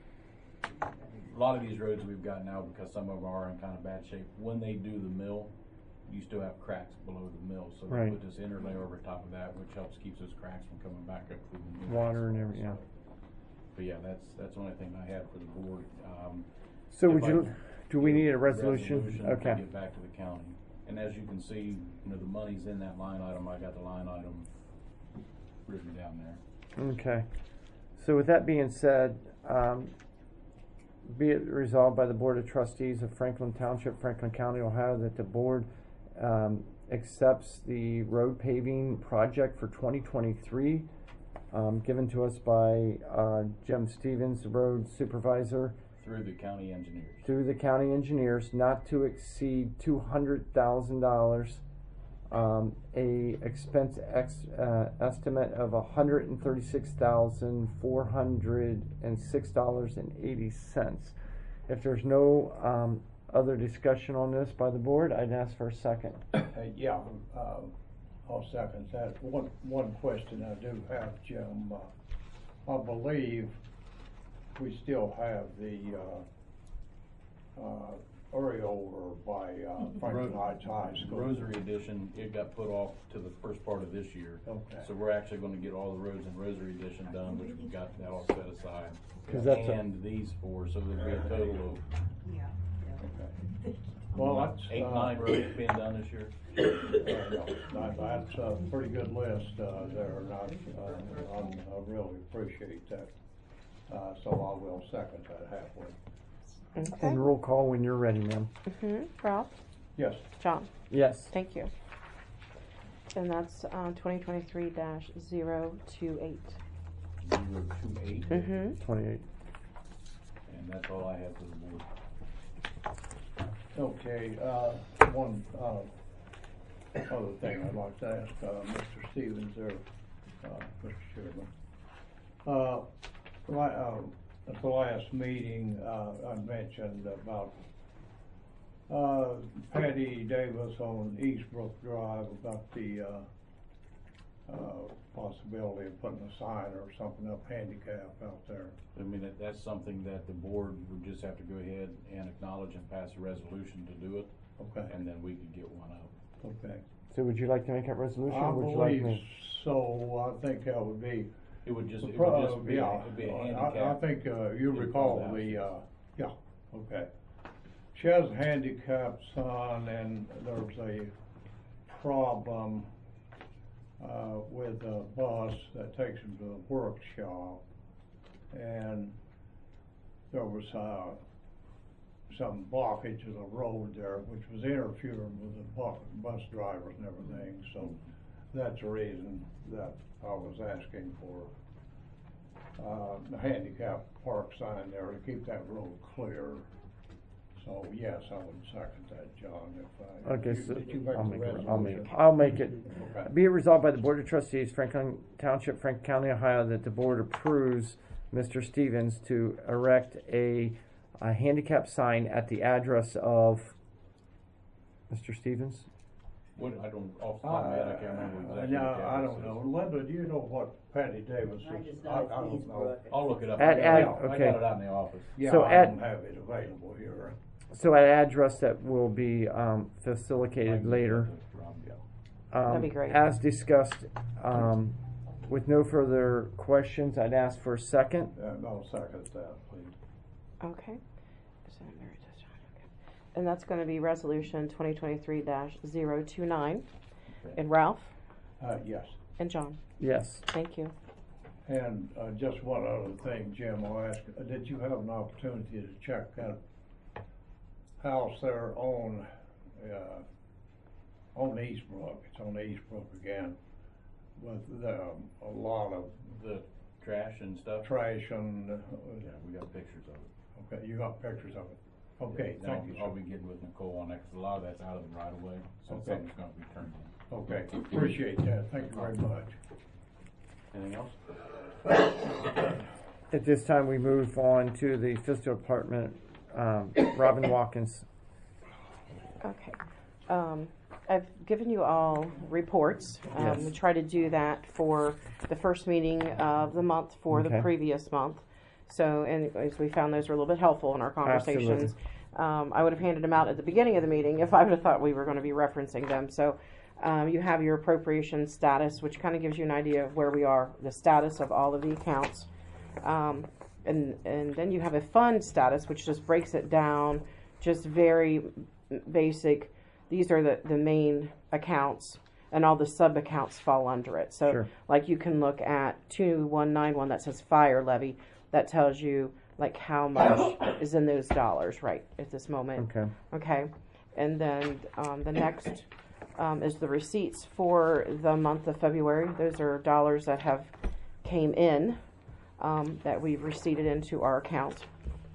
A lot of these roads we've got now, because some of them are in kind of bad shape, when they do the mill, you still have cracks below the mill, so they Right. put this inner layer over top of that, which helps keeps those cracks from coming back up through the mill. water and everything, yeah. But yeah, that's, that's the only thing I had for the board. Um, So if would I you, could do we get need a resolution? resolution to Okay, Get back to the county. And as you can see, you know, the money's in that line item. I got the line item written down there. okay. So with that being said, um, be it resolved by the Board of Trustees of Franklin Township, Franklin County, Ohio, that the board, um, accepts the road paving project for twenty twenty-three, um, given to us by, uh, Jim Stevens, the road supervisor, Through the county engineers. through the county engineers, not to exceed two hundred thousand dollars. Um, a expense ex, uh, estimate of one hundred and thirty-six thousand four hundred and six dollars and eighty cents. If there's no um, other discussion on this by the board, I'd ask for a second. Uh, yeah, um, I'll second that. One, one question I do have, Jim, uh, I believe we still have the, uh, uh, areola by, uh, Franklin Ro- Heights High School. Rosary Edition, it got put off to the first part of this year. Okay. So we're actually gonna get all the roads in Rosary Edition done, which we've got that all set aside. 'Cause that's a- And these four, so there'll be a total of Okay. Well, that's, eight, uh, nine roads being done this year. That- That's a pretty good list, uh, there, and I, uh, I'm- I really appreciate that. Uh, so I will second that halfway. Okay. And roll call when you're ready, ma'am. Mm-hmm. Ralph? Yes. John? Yes. Thank you. And that's, um, twenty twenty-three dash zero two eight. Zero two eight. Mm-hmm. twenty-eight. And that's all I have for the board. Okay, uh, one, uh, other thing I'd like to ask, uh, Mister Stevens there, uh, Mister Chairman. Uh, right, uh, at the last meeting, uh, I mentioned about, uh, Patty Davis on Eastbrook Drive about the, uh, uh, possibility of putting a sign or something up handicap out there. I mean, that, that's something that the board would just have to go ahead and acknowledge and pass a resolution to do it. Okay. And then we could get one up. Okay. So would you like to make that resolution? I or would you like believe me? so, I think that would be. It would just, it would Pro- just be, yeah, it'd be a I- handicap. I, I think, uh, you in recall front of the the, house. uh, yeah, okay. She has a handicap son and there's a problem, uh, with a bus that takes him to the workshop. And there was, uh, some blockage of the road there, which was interfering with the bu- bus drivers and everything, so that's the reason that I was asking for, uh, the handicap park sign there to keep that road clear. So, yes, I would second that, John, if I. Okay, did so you- did you make I'll the make it, I'll make, resolution? I'll make it. Okay. Be it resolved by the Board of Trustees, Franklin Township, Franklin County, Ohio, that the board approves Mister Stevens to erect a, a handicap sign at the address of Mister Stevens? What, I don't, off the top of my head, I can't remember exactly. Uh, No, what the I address don't is. know. Linda, do you know what Patty Davis is? I just know I, it's I don't know. I'll look it up. At- I got at- it- I okay. got it out in the office. Yeah, So I at- don't have it available here. So an address that will be um, facilitated later. Um, That'd be great. As discussed, um, with no further questions, I'd ask for a second. Uh, no, second that, please. Okay. And that's gonna be resolution twenty twenty-three dash zero two nine. And Ralph Uh, yes. and John, Yes. thank you. And uh, just one other thing, Jim, I'll ask, uh, did you have an opportunity to check that house there on, uh, on Eastbrook? It's on Eastbrook again, with the, um, a lot of The trash and stuff? trash and, uh, Yeah, we got pictures of it. okay, you got pictures of it? Okay, Yeah, thank I'll- you, I'll sir. be getting with Nicole on that, 'cause a lot of that's out of the right of way, so Okay. something's gonna be turned in. Okay, appreciate that, thank you very much. Anything else? At this time, we move on to the fiscal department. Um, Robin Watkins. Okay. Um, I've given you all reports. Um, Yes. We try to do that for the first meeting of the month for the Okay. previous month. So, and as we found those were a little bit helpful in our conversations. Um, I would have handed them out at the beginning of the meeting if I would have thought we were going to be referencing them. So, um, you have your appropriation status, which kind of gives you an idea of where we are, the status of all of the accounts. Um, and, and then you have a fund status, which just breaks it down, just very basic. These are the, the main accounts, and all the sub accounts fall under it. So, Sure. like you can look at two one nine one that says fire levy, that tells you like how much is in those dollars right at this moment. Okay. Okay. And then um, the next um, is the receipts for the month of February. Those are dollars that have came in um, that we've receipted into our account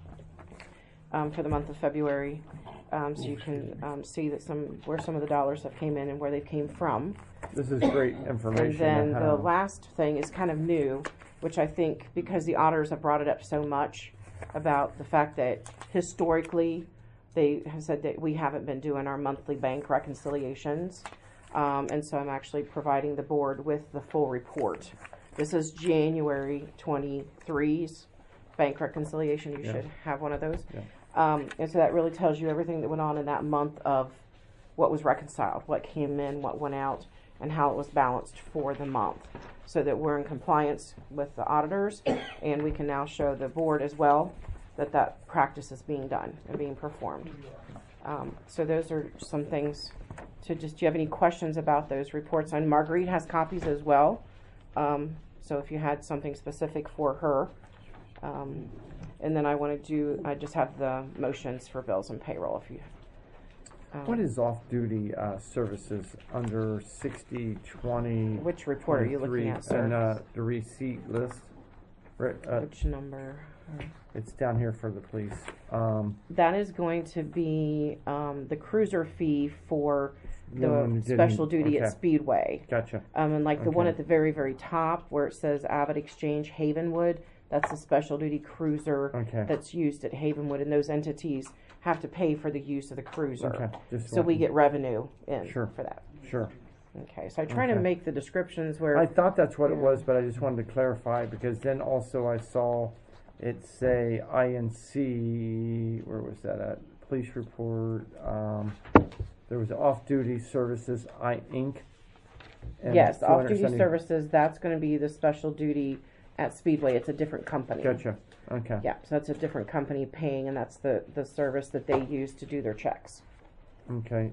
um, for the month of February. Um, so you can um, see that some where some of the dollars have came in and where they came from. This is great information. And then to the have. last thing is kind of new, which I think because the auditors have brought it up so much about the fact that historically they have said that we haven't been doing our monthly bank reconciliations. Um, and so I'm actually providing the board with the full report. This is January twenty-three's bank reconciliation. You Yeah. should have one of those. Yeah. Um, and so that really tells you everything that went on in that month of what was reconciled, what came in, what went out, and how it was balanced for the month, so that we're in compliance with the auditors, and we can now show the board as well that that practice is being done and being performed. Um, so those are some things to just, do you have any questions about those reports? And Marguerite has copies as well, um, so if you had something specific for her. Um, and then I want to do, I just have the motions for bills and payroll if you. Um, What is off-duty uh, services under sixty twenty? Which report are you looking at, sir? And uh, the receipt list. Right, uh, Which number? it's down here for the police. Um, That is going to be um, the cruiser fee for The one the that didn't- special duty at okay. Speedway. Gotcha. Um, and like the one Okay. at the very, very top where it says Avid Exchange Havenwood, that's the special duty cruiser Okay. that's used at Havenwood, and those entities have to pay for the use of the cruiser. Okay, just So we wanted- get revenue in Sure. for that. Sure. Okay, so I try to Okay. make the descriptions where I thought that's what it Yeah. was, but I just wanted to clarify because then also I saw it say I N C. Where was that at? Police report. Um, there was off-duty services I Inc. and yes, four hundred off-duty seventy services, that's going to be the special duty at Speedway. It's a different company. Gotcha. Okay. Yeah, so that's a different company paying, and that's the, the service that they use to do their checks. Okay.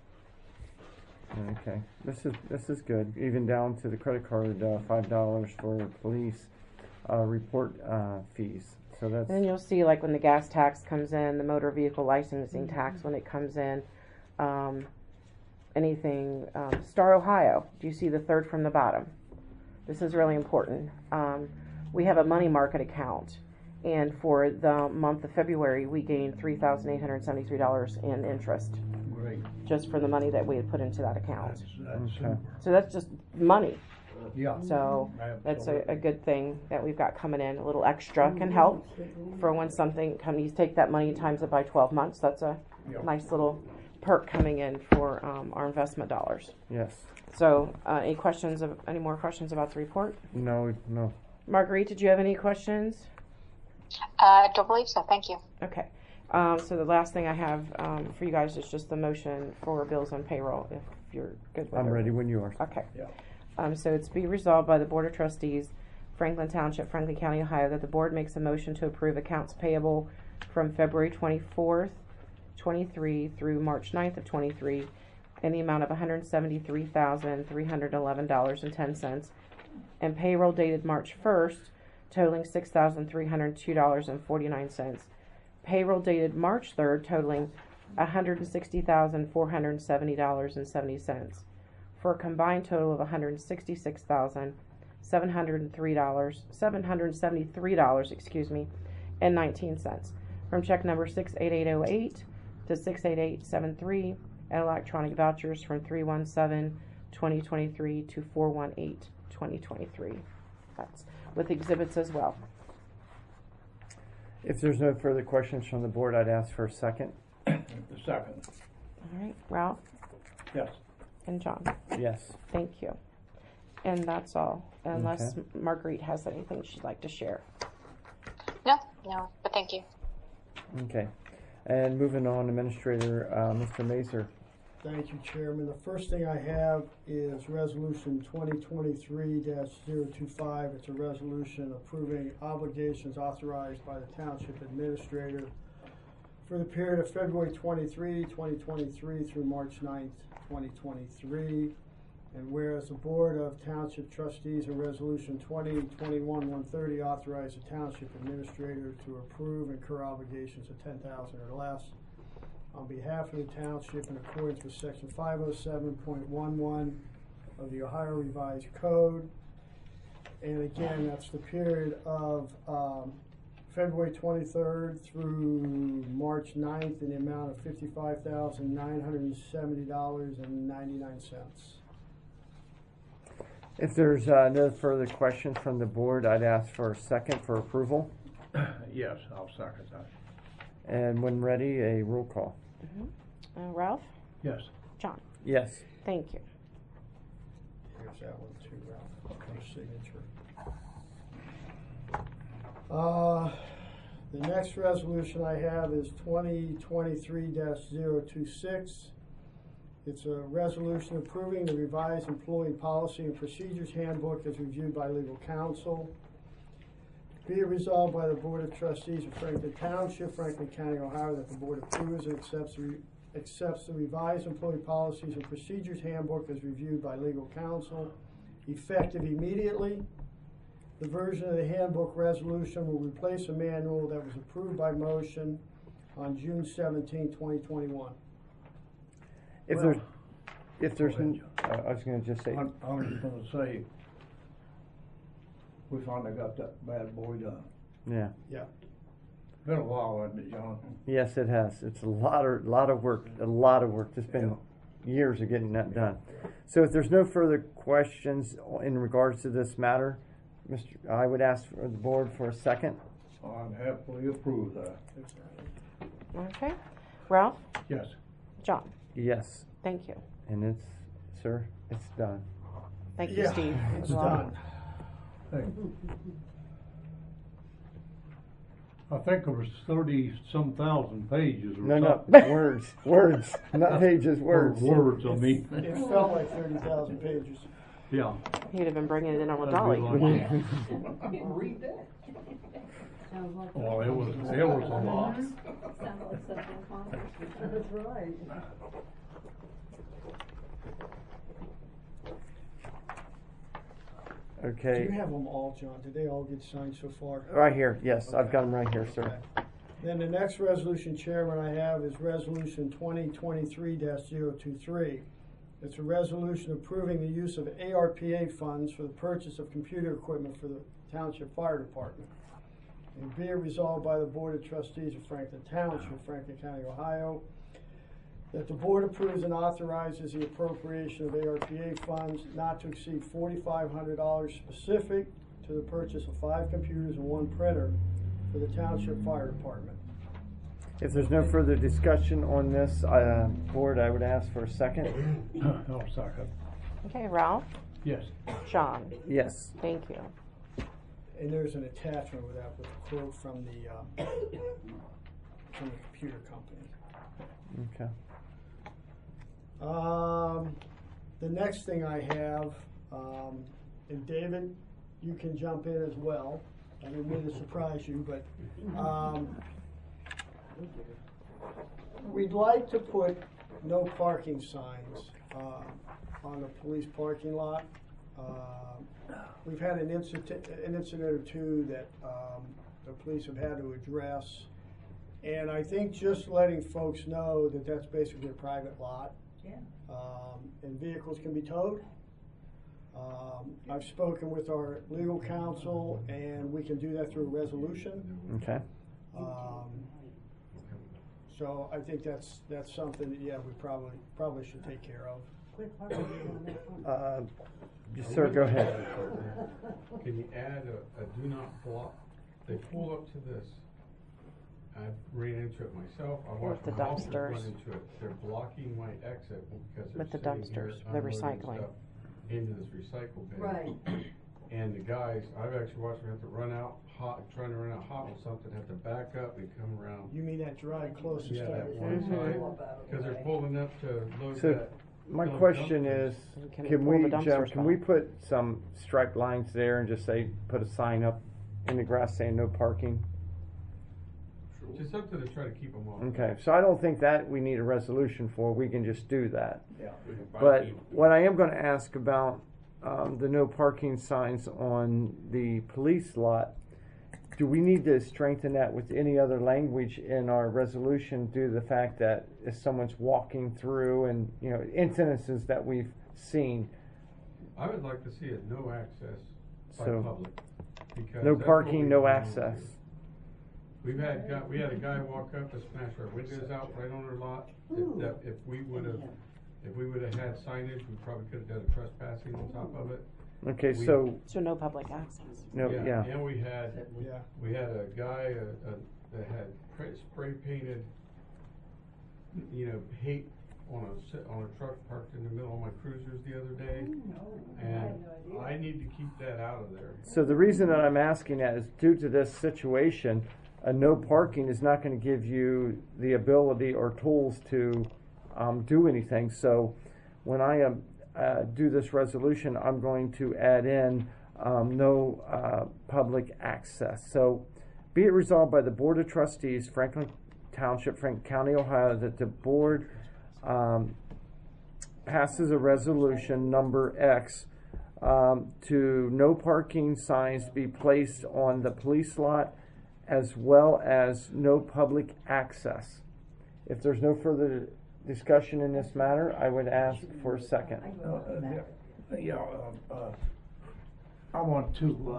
Okay. This is this is good. Even down to the credit card, uh, five dollars for police uh, report uh, fees. So that's And then you'll see, like, when the gas tax comes in, the motor vehicle licensing tax when it comes in, um, anything, um, Star Ohio. Do you see the third from the bottom? This is really important. Um, we have a money market account, and for the month of February, we gained three thousand eight hundred seventy-three dollars in interest Great. just for the money that we had put into that account. That's, that's Okay. super. So that's just money. Yeah. So that's a, Absolutely. a good thing that we've got coming in. A little extra can help for when something comes. You take that money, times it by twelve months. That's a Yeah. nice little perk coming in for um, our investment dollars. Yes. So, uh, any questions? Of, any more questions about the report? No, no. Marguerite, did you have any questions? I uh, don't believe so. Thank you. Okay. Um, so the last thing I have um, for you guys is just the motion for bills on payroll. If you're good with it. I'm ready when you are. Okay. Yeah. Um, so it's be resolved by the Board of Trustees, Franklin Township, Franklin County, Ohio, that the board makes a motion to approve accounts payable from February twenty-fourth, twenty-three through March ninth of twenty-three in the amount of one hundred seventy-three thousand three hundred eleven dollars and ten cents, and payroll dated March first totaling six thousand three hundred two dollars and forty-nine cents. Payroll dated March third totaling one hundred sixty thousand four hundred seventy dollars and seventy cents, for a combined total of one hundred sixty-six thousand seven hundred three dollars, seven hundred seventy-three dollars, excuse me, and nineteen cents, from check number six eight eight oh eight to six eight eight seven three, and electronic vouchers from three one seven twenty twenty-three to four one eight twenty twenty-three. That's with exhibits as well. If there's no further questions from the board, I'd ask for a second. The second. All right, Ralph Yes. and John. Yes. Thank you. And that's all, unless Okay. Marguerite has anything she'd like to share. No, no, but thank you. Okay. And moving on, Administrator uh, Mister Mazer. Thank you, Chairman. The first thing I have is Resolution twenty twenty-three dash zero two five. It's a resolution approving obligations authorized by the Township Administrator for the period of February twenty-third, twenty twenty-three through March ninth, twenty twenty-three. And whereas the Board of Township Trustees in Resolution twenty twenty-one one thirty authorized the Township Administrator to approve and incur obligations of ten thousand dollars or less on behalf of the Township in accordance with Section five oh seven point one one of the Ohio Revised Code. And again, that's the period of um, February twenty-third through March ninth in the amount of fifty-five thousand nine hundred seventy dollars and ninety-nine cents. If there's uh, no further questions from the board, I'd ask for a second for approval. Yes, I'll second that. And when ready, a roll call. Mm-hmm. uh, Ralph? Yes. John? Yes. Thank you. Here's that one too, Ralph, for signature. Uh, the next resolution I have is twenty twenty-three dash zero two six. It's a resolution approving the revised employee policy and procedures handbook as reviewed by legal counsel. Be it resolved by the Board of Trustees of Franklin Township, Franklin County, Ohio, that the board approves and accepts the, re accepts the revised employee policies and procedures handbook as reviewed by legal counsel, effective immediately. The version of the handbook resolution will replace a manual that was approved by motion on June seventeenth, twenty twenty-one. If Well, there's, if there's, go ahead, n- uh, I was going to just say, I'm, I was just gonna say, we finally got that bad boy done. yeah. Yeah. Been a while, hasn't it, John? Yes, it has. It's a lot of, lot of work, a lot of work. It's been years of getting that done. So if there's no further questions in regards to this matter, Mister I would ask for the board for a second. I'd happily approve that. Okay. Ralph? Yes. John? Yes. Thank you. And it's, sir, it's done. Thank you, Yeah, Steve. it's done. Hey, I think there was thirty-some thousand pages or No, no, something. words, words, not pages, words. Words, I mean. It felt like thirty thousand pages. Yeah. He'd have been bringing it in on a That'd be dolly. like- Read that. Well, it was, it was a lot. That's right. Do Okay, you have them all, John? Did they all get signed so far? right here, yes, I've Okay. got them right here, sir. Okay. Then the next resolution, Chairman, I have is Resolution twenty twenty-three dash zero two three. It's a resolution approving the use of A R P A funds for the purchase of computer equipment for the Township Fire Department. And be it resolved by the Board of Trustees of Franklin Township, Franklin County, Ohio, that the board approves and authorizes the appropriation of A R P A funds not to exceed forty-five hundred dollars specific to the purchase of five computers and one printer for the Township Fire Department. If there's no further discussion on this, uh, board, I would ask for a second. I'll second. Okay, Ralph? Yes. Sean? Yes. Thank you. And there's an attachment with that, with a quote from the, uh, from the computer company. Okay. Um, the next thing I have, um, and David, you can jump in as well. I didn't mean to surprise you, but, um, we'd like to put no parking signs, uh, on the police parking lot. Uh, we've had an incident, an incident or two that, um, the police have had to address. And I think just letting folks know that that's basically a private lot. Yeah. Um, and vehicles can be towed. Um, I've spoken with our legal counsel, and we can do that through a resolution. Okay. Um, so I think that's, that's something that, yeah, we probably, probably should take care of. Quick, Harvey, you wanna make one? Uh, yes, sir, go ahead. Can you add a, a do not block? They pull up to this. I've ran into it myself. I watched the my officers dumpsters. run into it. They're blocking my exit because they're With the sitting here dumpsters, the unloading recycling. stuff into this recycle bin. Right. And the guys, I've actually watched them have to run out hot, trying to run out hot with something, have to back up and come around. You mean that drive closest Yeah, to that it? one Mhm. side, because they're pulling up to load So, that. my those question dumpsters. is, Can we can pull we, the Jim, dumpsters can we back? put some striped lines there and just say, put a sign up in the grass saying no parking? Just something to try to keep them off. Okay, so I don't think that we need a resolution for, we can just do that. Yeah. But what I am gonna ask about, um, the no parking signs on the police lot, do we need to strengthen that with any other language in our resolution due to the fact that if someone's walking through and, you know, incidences that we've seen? I would like to see a no access by So, public. because no that's parking, what we no want. access. We've had, guy- we had a guy walk up and smash our windows out right on our lot. Ooh. If, that- if we would've, if we would've had signage, we probably could've done a trespassing on top of it. Okay, We- so, So no public access. no, yeah, And we had, Yeah. we had a guy, uh, uh, that had pra- spray painted, you know, hate on a, si- on a truck parked in the middle of my cruisers the other day. And I need to keep that out of there. so the reason that I'm asking that is due to this situation, a no parking is not gonna give you the ability or tools to, um, do anything. So when I, um, uh, do this resolution, I'm going to add in, um, no, uh, public access. So be it resolved by the Board of Trustees, Franklin Township, Franklin County, Ohio, that the board, um, passes a resolution number X, um, to no parking signs be placed on the police lot as well as no public access. If there's no further discussion in this matter, I would ask for a second. Uh, uh, Yeah, uh, uh, I want to,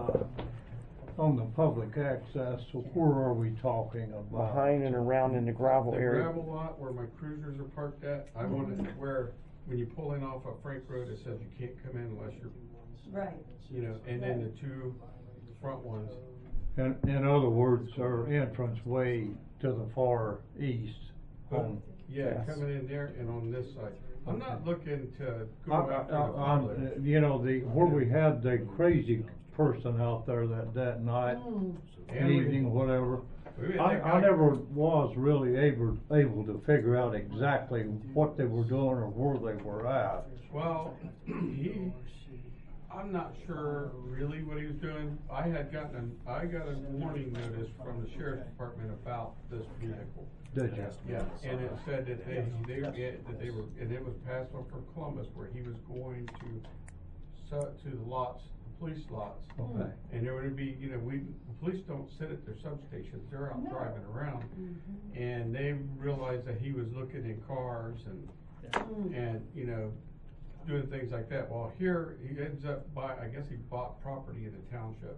uh, on the public access, where are we talking about? Behind and around in the gravel The area. gravel lot where my cruisers are parked at, I want it where, when you pull in off of Frank Road, it says you can't come in unless you're, Right. you know, and then the two front ones. In, in other words, our entrance way to the far east. on- Yeah, Yes. coming in there and on this side. I'm not looking to go I- after the I- I'm- public. You know, the, where we had the crazy person out there that, that night, Mm. And we- evening, whatever. we had I, that I guy- never was really able, able to figure out exactly what they were doing or where they were at. Well, he, I'm not sure really what he was doing. I had gotten, an I got a warning notice from the sheriff's department about this vehicle. Did you? Yeah, and it said that they, they, yeah, that they were, and it was passed on from Columbus where he was going to, so, to the lots, the police lots. Okay. And there would be, you know, we, the police don't sit at their substations, they're out No. driving around. Mhm. And they realized that he was looking in cars and, Mm. and, you know, doing things like that. Well, here, he ends up buy, I guess he bought property in the township.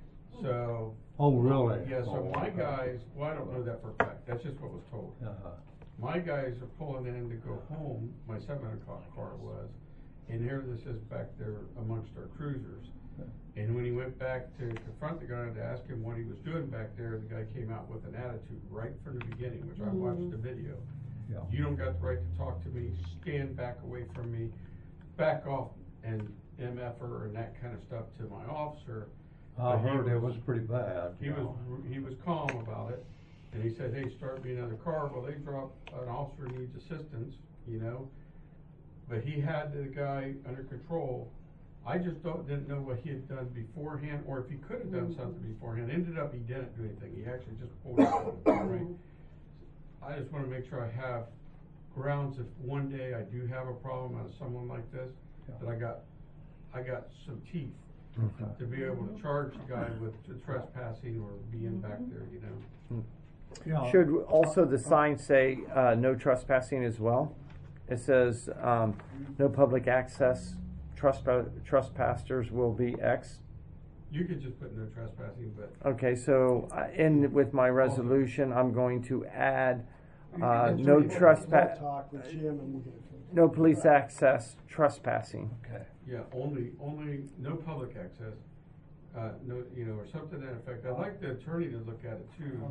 So. Oh, really? Yeah, so Oh, my okay. guys, well, I don't know that for a fact, that's just what was told. Uh-huh. My guys are pulling in to go home, my seven o'clock car was, and here this is back there amongst our cruisers. And when he went back to confront the guy to ask him what he was doing back there, the guy came out with an attitude right from the beginning, which I watched the video. Yeah. You don't got the right to talk to me, stand back away from me, back off and M F her and that kind of stuff to my officer. I But he heard it was- was pretty bad. He you was, know. he was calm about it, and he said, hey, start me another car. Well, they drop, an officer needs assistance, you know? But he had the guy under control. I just don't, didn't know what he had done beforehand, or if he could have done something beforehand. Ended up, he didn't do anything. He actually just pulled it out, right? I just wanna make sure I have grounds if one day I do have a problem out of someone like this, that I got, I got some teeth Okay. to be able to charge the guy with trespassing or being back there, you know? Yeah. Should also the sign say, uh, no trespassing as well? It says, um, no public access, trespa- trespassers will be X. You could just put no trespassing, but Okay, so, uh, in, with my resolution, I'm going to add, uh, no trespass, Talk with Jim and we'll get it. no police access trespassing. Okay. yeah, only, only, no public access, uh, no, you know, or something to that effect. I'd like the attorney to look at it too,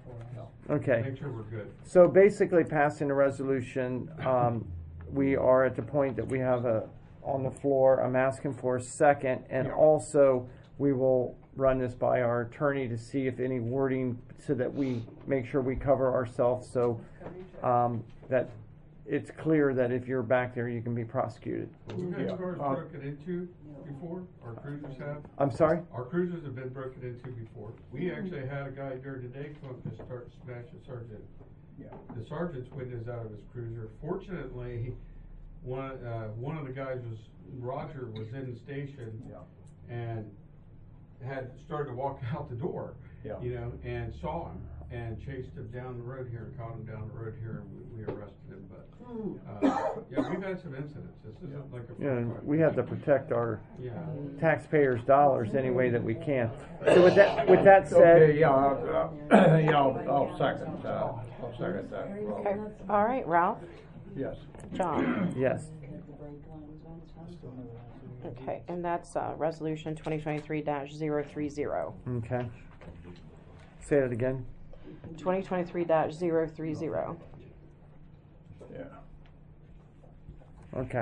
Okay. make sure we're good. So basically passing the resolution, um, we are at the point that we have a, on the floor, I'm asking for a second, and also we will run this by our attorney to see if any wording, so that we make sure we cover ourselves, so, um, that it's clear that if you're back there, you can be prosecuted. Well, We've had Yeah. cars Uh, broken into before, our cruisers have. I'm sorry? Our cruisers have been broken into before. We actually had a guy during the day come up and start smashing sergeant. Yeah. The sergeant's windows out of his cruiser. Fortunately, one, uh, one of the guys was, Roger was in the station. Yeah. And had started to walk out the door. Yeah. You know, and saw him and chased him down the road here and caught him down the road here, and we, we arrested him, but, uh, yeah, we've had some incidents. This isn't like a. first You know, time. we have to protect our Yeah. taxpayers' dollars any way that we can. So with that, with that Okay, said, yeah, I'll, uh, yeah, I'll, I'll second, uh, I'll second that, Rob. Okay, all right, Ralph, Yes. John. yes, Okay, and that's, uh, resolution twenty twenty-three dash zero three zero. okay. Say it again. Twenty twenty-three dash zero three zero. Yeah. Okay.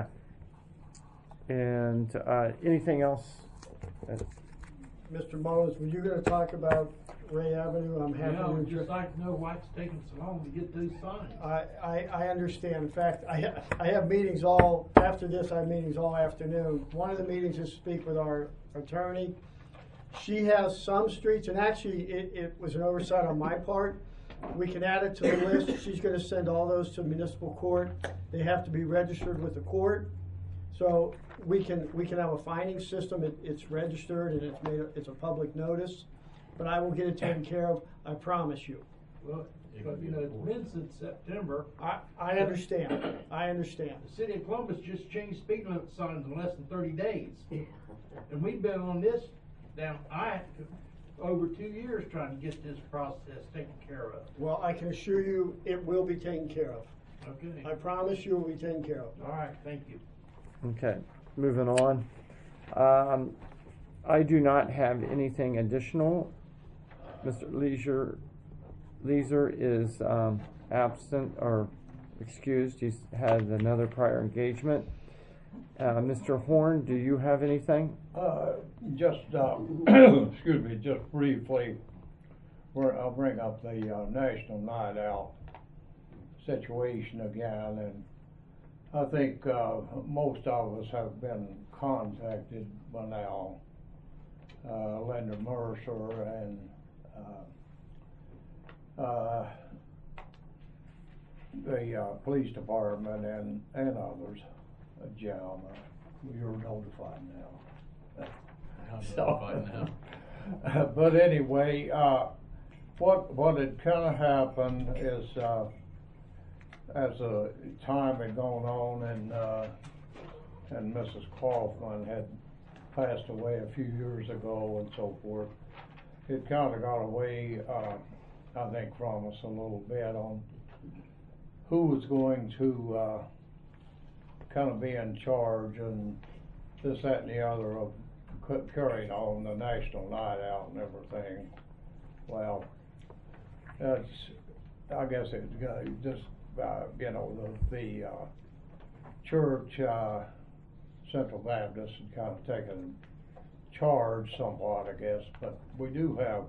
And, uh, anything else? Mister Mullins, were you gonna talk about Ray Avenue? I'm happy Yeah, I to. would just like to know why it's taking so long to get those signs. I, I, I understand. In fact, I, ha- I have meetings all, after this, I have meetings all afternoon. One of the meetings is to speak with our attorney. She has some streets, and actually, it, it was an oversight on my part. We can add it to the list. She's gonna send all those to municipal court. They have to be registered with the court. So we can, we can have a finding system. It, it's registered and it's made, a- it's a public notice. But I will get it taken care of, I promise you. Well, but you know, it's been since September. I, I understand, I understand. The city of Columbus just changed speed limit signs in less than thirty days. And we've been on this now, I, over two years trying to get this process taken care of. Well, I can assure you, it will be taken care of. Okay. I promise you it will be taken care of. All right, thank you. Okay, moving on. Um, I do not have anything additional. Mister Leisure, Leeser is, um, absent or excused. He's had another prior engagement. Uh, Mister Horn, do you have anything? Uh, just, uh, excuse me, just briefly, where I'll bring up the, uh, National Night Out situation again, and I think, uh, most of us have been contacted by now. Uh, Linda Mercer and, uh, uh, the, uh, police department and, and others. Uh, Jim, uh, you're notified now. I'm notified now. Uh, but anyway, uh, what, what had kinda happened is, uh, as the time had gone on and, uh, and Missus Kaufman had passed away a few years ago and so forth, it kinda got away, uh, I think from us a little bit on who was going to, uh, kind of be in charge and this, that, and the other of c- carried on the national night out and everything. Well, that's, I guess it's got, just, uh, you know, the, the, uh, church, uh, Central Baptist had kind of taken charge somewhat, I guess, but we do have,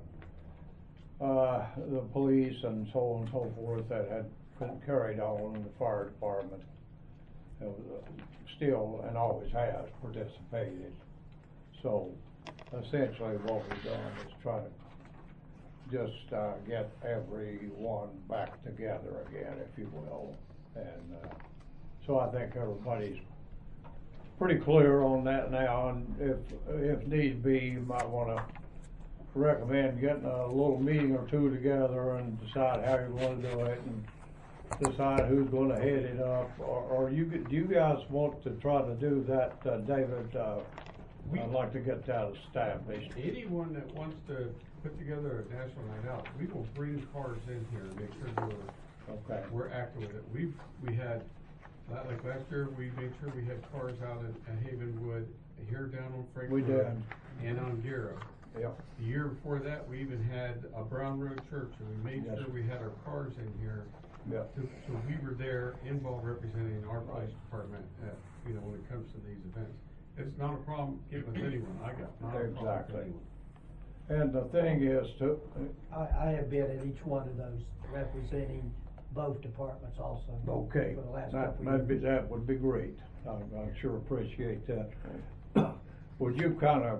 uh, the police and so on and so forth that had been carried on in the fire department. Uh, still, and always has participated. So, essentially what we've done is try to just, uh, get everyone back together again, if you will. And, uh, so I think everybody's pretty clear on that now, and if, if need be, you might wanna recommend getting a little meeting or two together and decide how you wanna do it, and decide who's gonna head it up, or, or you, do you guys want to try to do that, uh, David? Uh, I'd like to get that established. Anyone that wants to put together a national night out, we will bring cars in here and make sure we're, okay. we're active with it. We've, we had, like like last year, we made sure we had cars out at, at Havenwood, here down on Frank We Road, did. and on Gero. Yep. The year before that, we even had a Brown Road Church, and we made Yes. sure we had our cars in here. Yep. So, so we were there, involved representing our police department, at, you know, when it comes to these events. It's not a problem getting with anyone, I got not a problem with Exactly. anyone. And the thing is to, I, I have been at each one of those representing both departments also. okay, For the last that, couple of that'd be, years. that would be great. I, I sure appreciate that. Would you kind of,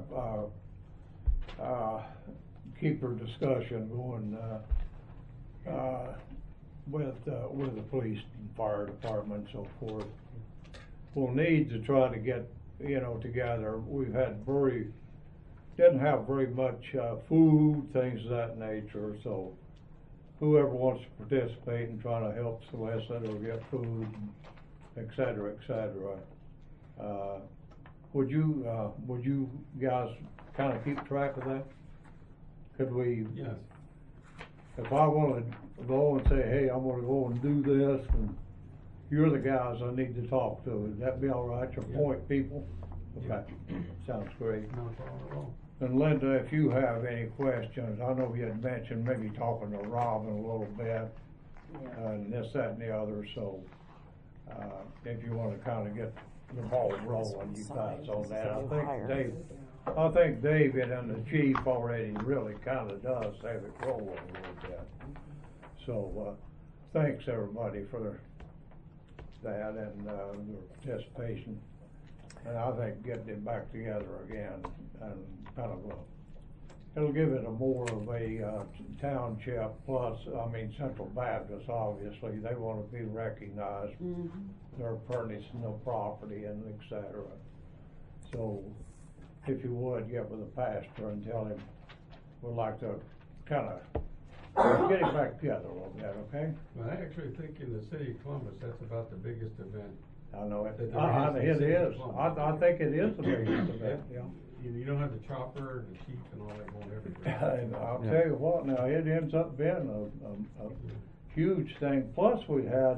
uh, uh, keep your discussion going, uh, uh, with, uh, with the police and fire department and so forth? We'll need to try to get, you know, together. We've had very, didn't have very much, uh, food, things of that nature, so whoever wants to participate in trying to help solicit or get food, et cetera, et cetera. Uh, would you, uh, would you guys kinda keep track of that? Could we? Yes. If I wanna go and say, hey, I'm gonna go and do this, and you're the guys I need to talk to, would that be all right, to appoint people? Okay, sounds great. No problem at all. And Linda, if you have any questions, I know you had mentioned maybe talking to Robin a little bit, Yeah. and this, that, and the other, so, uh, if you wanna kinda get the ball rolling, you guys on that. I think Dave, I think David and the chief already really kinda does have it rolling a little bit. So, uh, thanks everybody for that and, uh, their participation. And I think getting it back together again and kind of, uh, it'll give it a more of a, uh, township plus, I mean, Central Baptist, obviously, they wanna be recognized. Mhm. They're furnishing the property and et cetera. So, if you would, get with the pastor and tell him, we'd like to kinda get it back together a little bit, okay? Well, I actually think in the city of Columbus, that's about the biggest event. I know it, that there I, is I- in the it city of is, Columbus. I, I think it is the biggest event, yeah. You, you don't have the chopper and the chief and all that going everywhere. And I'll tell you what, now, it ends up being a, a, a huge thing, plus we had,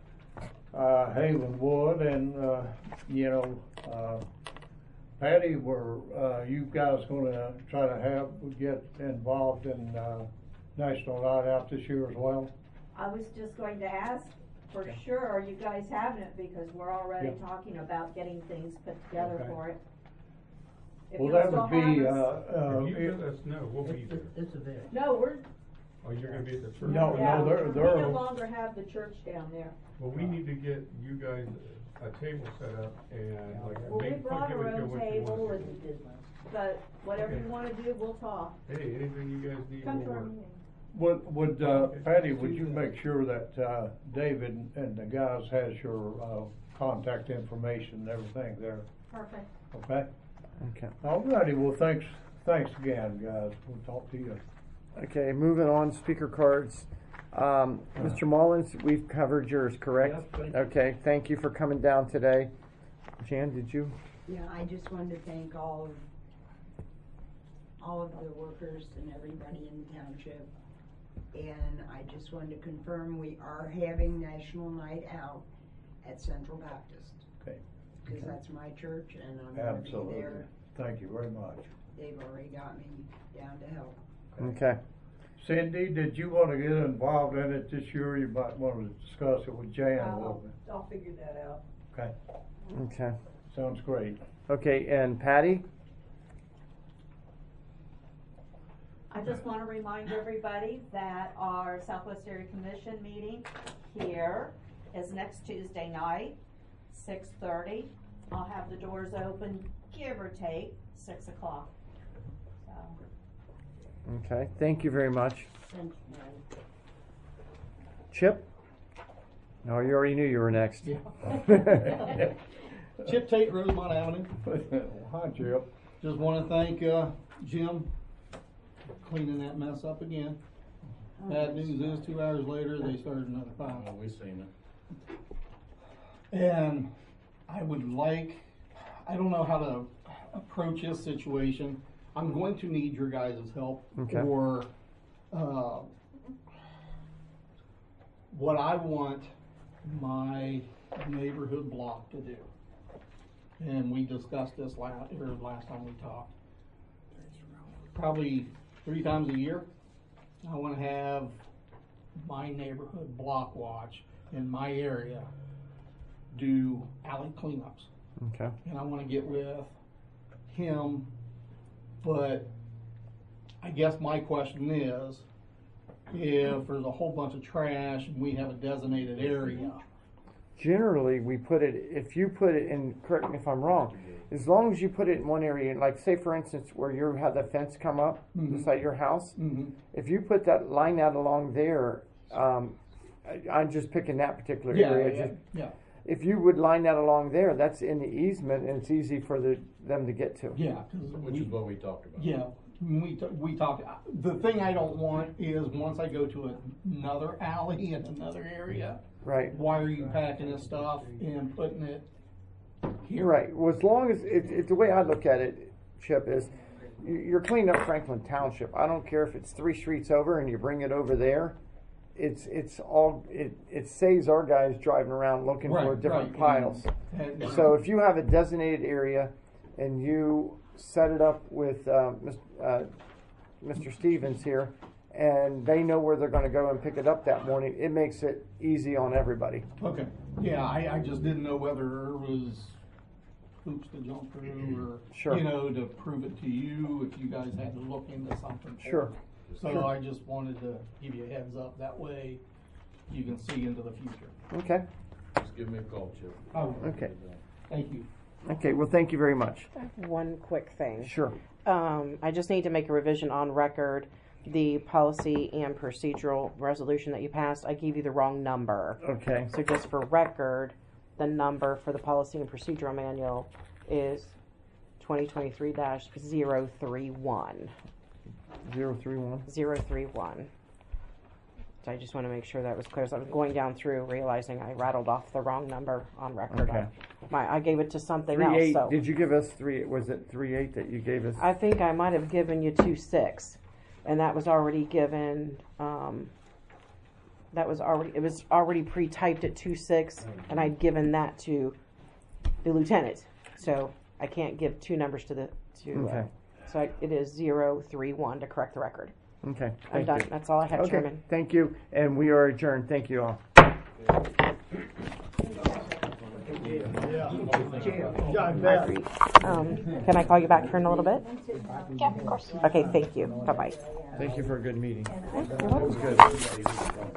uh, Havenwood and, uh, you know, uh, Patty, were, uh, you guys gonna try to have, get involved in, uh, National Night Out this year as well? I was just going to ask, for sure, are you guys having it, because we're already Yeah. talking about getting things put together Okay. for it. If Well, you'll that still would be, have uh, us- uh. If you it- let us know, we'll be there. It's a there. No, we're, Oh, you're gonna be at the church? No, no, yeah, they're- we they're- no longer have the church down there. Well, we need to get you guys a table set up and like. Well, we make- brought give our us your own what you table want. and, but whatever Okay. you wanna do, we'll talk. Hey, anything you guys need, Come we'll to our work. meeting. Would, would, uh, Patty, would you make sure that, uh, David and the guys has your, uh, contact information and everything there, Perfect. okay? Okay. Alrighty, well, thanks, thanks again, guys, we'll talk to you. Okay, moving on, speaker cards. Um, Mister Mullins, we've covered yours, correct? Yep, thank you. Okay, thank you for coming down today. Jan, did you? Yeah, I just wanted to thank all of, all of the workers and everybody in the township. And I just wanted to confirm, we are having National Night Out at Central Baptist. Okay. Cause Okay. that's my church and I'm gonna be Absolutely. there Thank you very much. They've already got me down to help. Okay. Cindy, did you want to get involved in it this year? You might want to discuss it with Jan a little I'll, bit. I'll figure that out. Okay, Okay. sounds great. Okay, and Patty? I just want to remind everybody that our Southwest Area Commission meeting here is next Tuesday night, six thirty. I'll have the doors open, give or take, six o'clock. So. Okay, thank you very much. Thank you. Chip? No, you already knew you were next. Yeah. Chip Tate, Rosemont Avenue. Hi, Chip. Just want to thank uh, Jim for cleaning that mess up again. Bad news is, two hours later, they started another fire. Oh, we've seen it. And I would like, I don't know how to approach this situation. I'm going to need your guys' help. Okay. Or uh, what I want my neighborhood block to do. And we discussed this last, or last time we talked. Probably three times a year, I want to have my neighborhood block watch in my area do alley cleanups. Okay. And I want to get with him, but I guess my question is, if there's a whole bunch of trash and we have a designated area. Generally, we put it, if you put it in, correct me if I'm wrong, as long as you put it in one area, like say for instance where you have the fence come up Mhm. beside your house, Mhm. if you put that line out along there, um, I, I'm just picking that particular Yeah, area. yeah, just, yeah. If you would line that along there, that's in the easement and it's easy for the, them to get to. Yeah. 'cause Which we- is what we talked about. Yeah, when we, t- we talk, the thing I don't want is once I go to another alley in another area. Right. Why are you packing this stuff and putting it here? Right. Well, as long as it, it, the way I look at it, Chip, is you- you're cleaning up Franklin Township. I don't care if it's three streets over and you bring it over there. It's it's all it, it saves our guys driving around looking for Right, different right. piles. And- and- So if you have a designated area and you set it up with uh, Mister Uh, Mister Stevens here, and they know where they're going to go and pick it up that morning, it makes it easy on everybody. Okay, yeah, I, I just didn't know whether there was hoops to jump through or, Sure. you know, to prove it to you, if you guys had to look into something. for Sure. me. So Sure. I just wanted to give you a heads up, that way you can see into the future. Okay. Just give me a call, Chip. Oh, Okay. thank you. Okay. Well, thank you very much. One quick thing. Sure. Um, I just need to make a revision on record. The policy and procedural resolution that you passed, I gave you the wrong number. Okay. So just for record, the number for the policy and procedural manual is twenty twenty-three dash zero three one. Zero three one. Zero three one. So I just want to make sure that was clear. So I was going down through realizing I rattled off the wrong number on record. Okay. I, my, I gave it to something Three else. eight. So Did you give us three? Was it three eight that you gave us? I think I might have given you two six, and that was already given. Um, that was already it was already pre-typed at two six, and I'd given that to the lieutenant. So I can't give two numbers to the to. Okay. Uh, so I, it is zero three one to correct the record. Okay. I'm Thank done. you. That's all I have, Okay. Chairman. Thank you, and we are adjourned. Thank you all. Yeah, I bet. Um, can I call you back here in a little bit? Yeah, of course. Okay. Thank you. Bye bye. Thank you for a good meeting. You're It welcome. was good.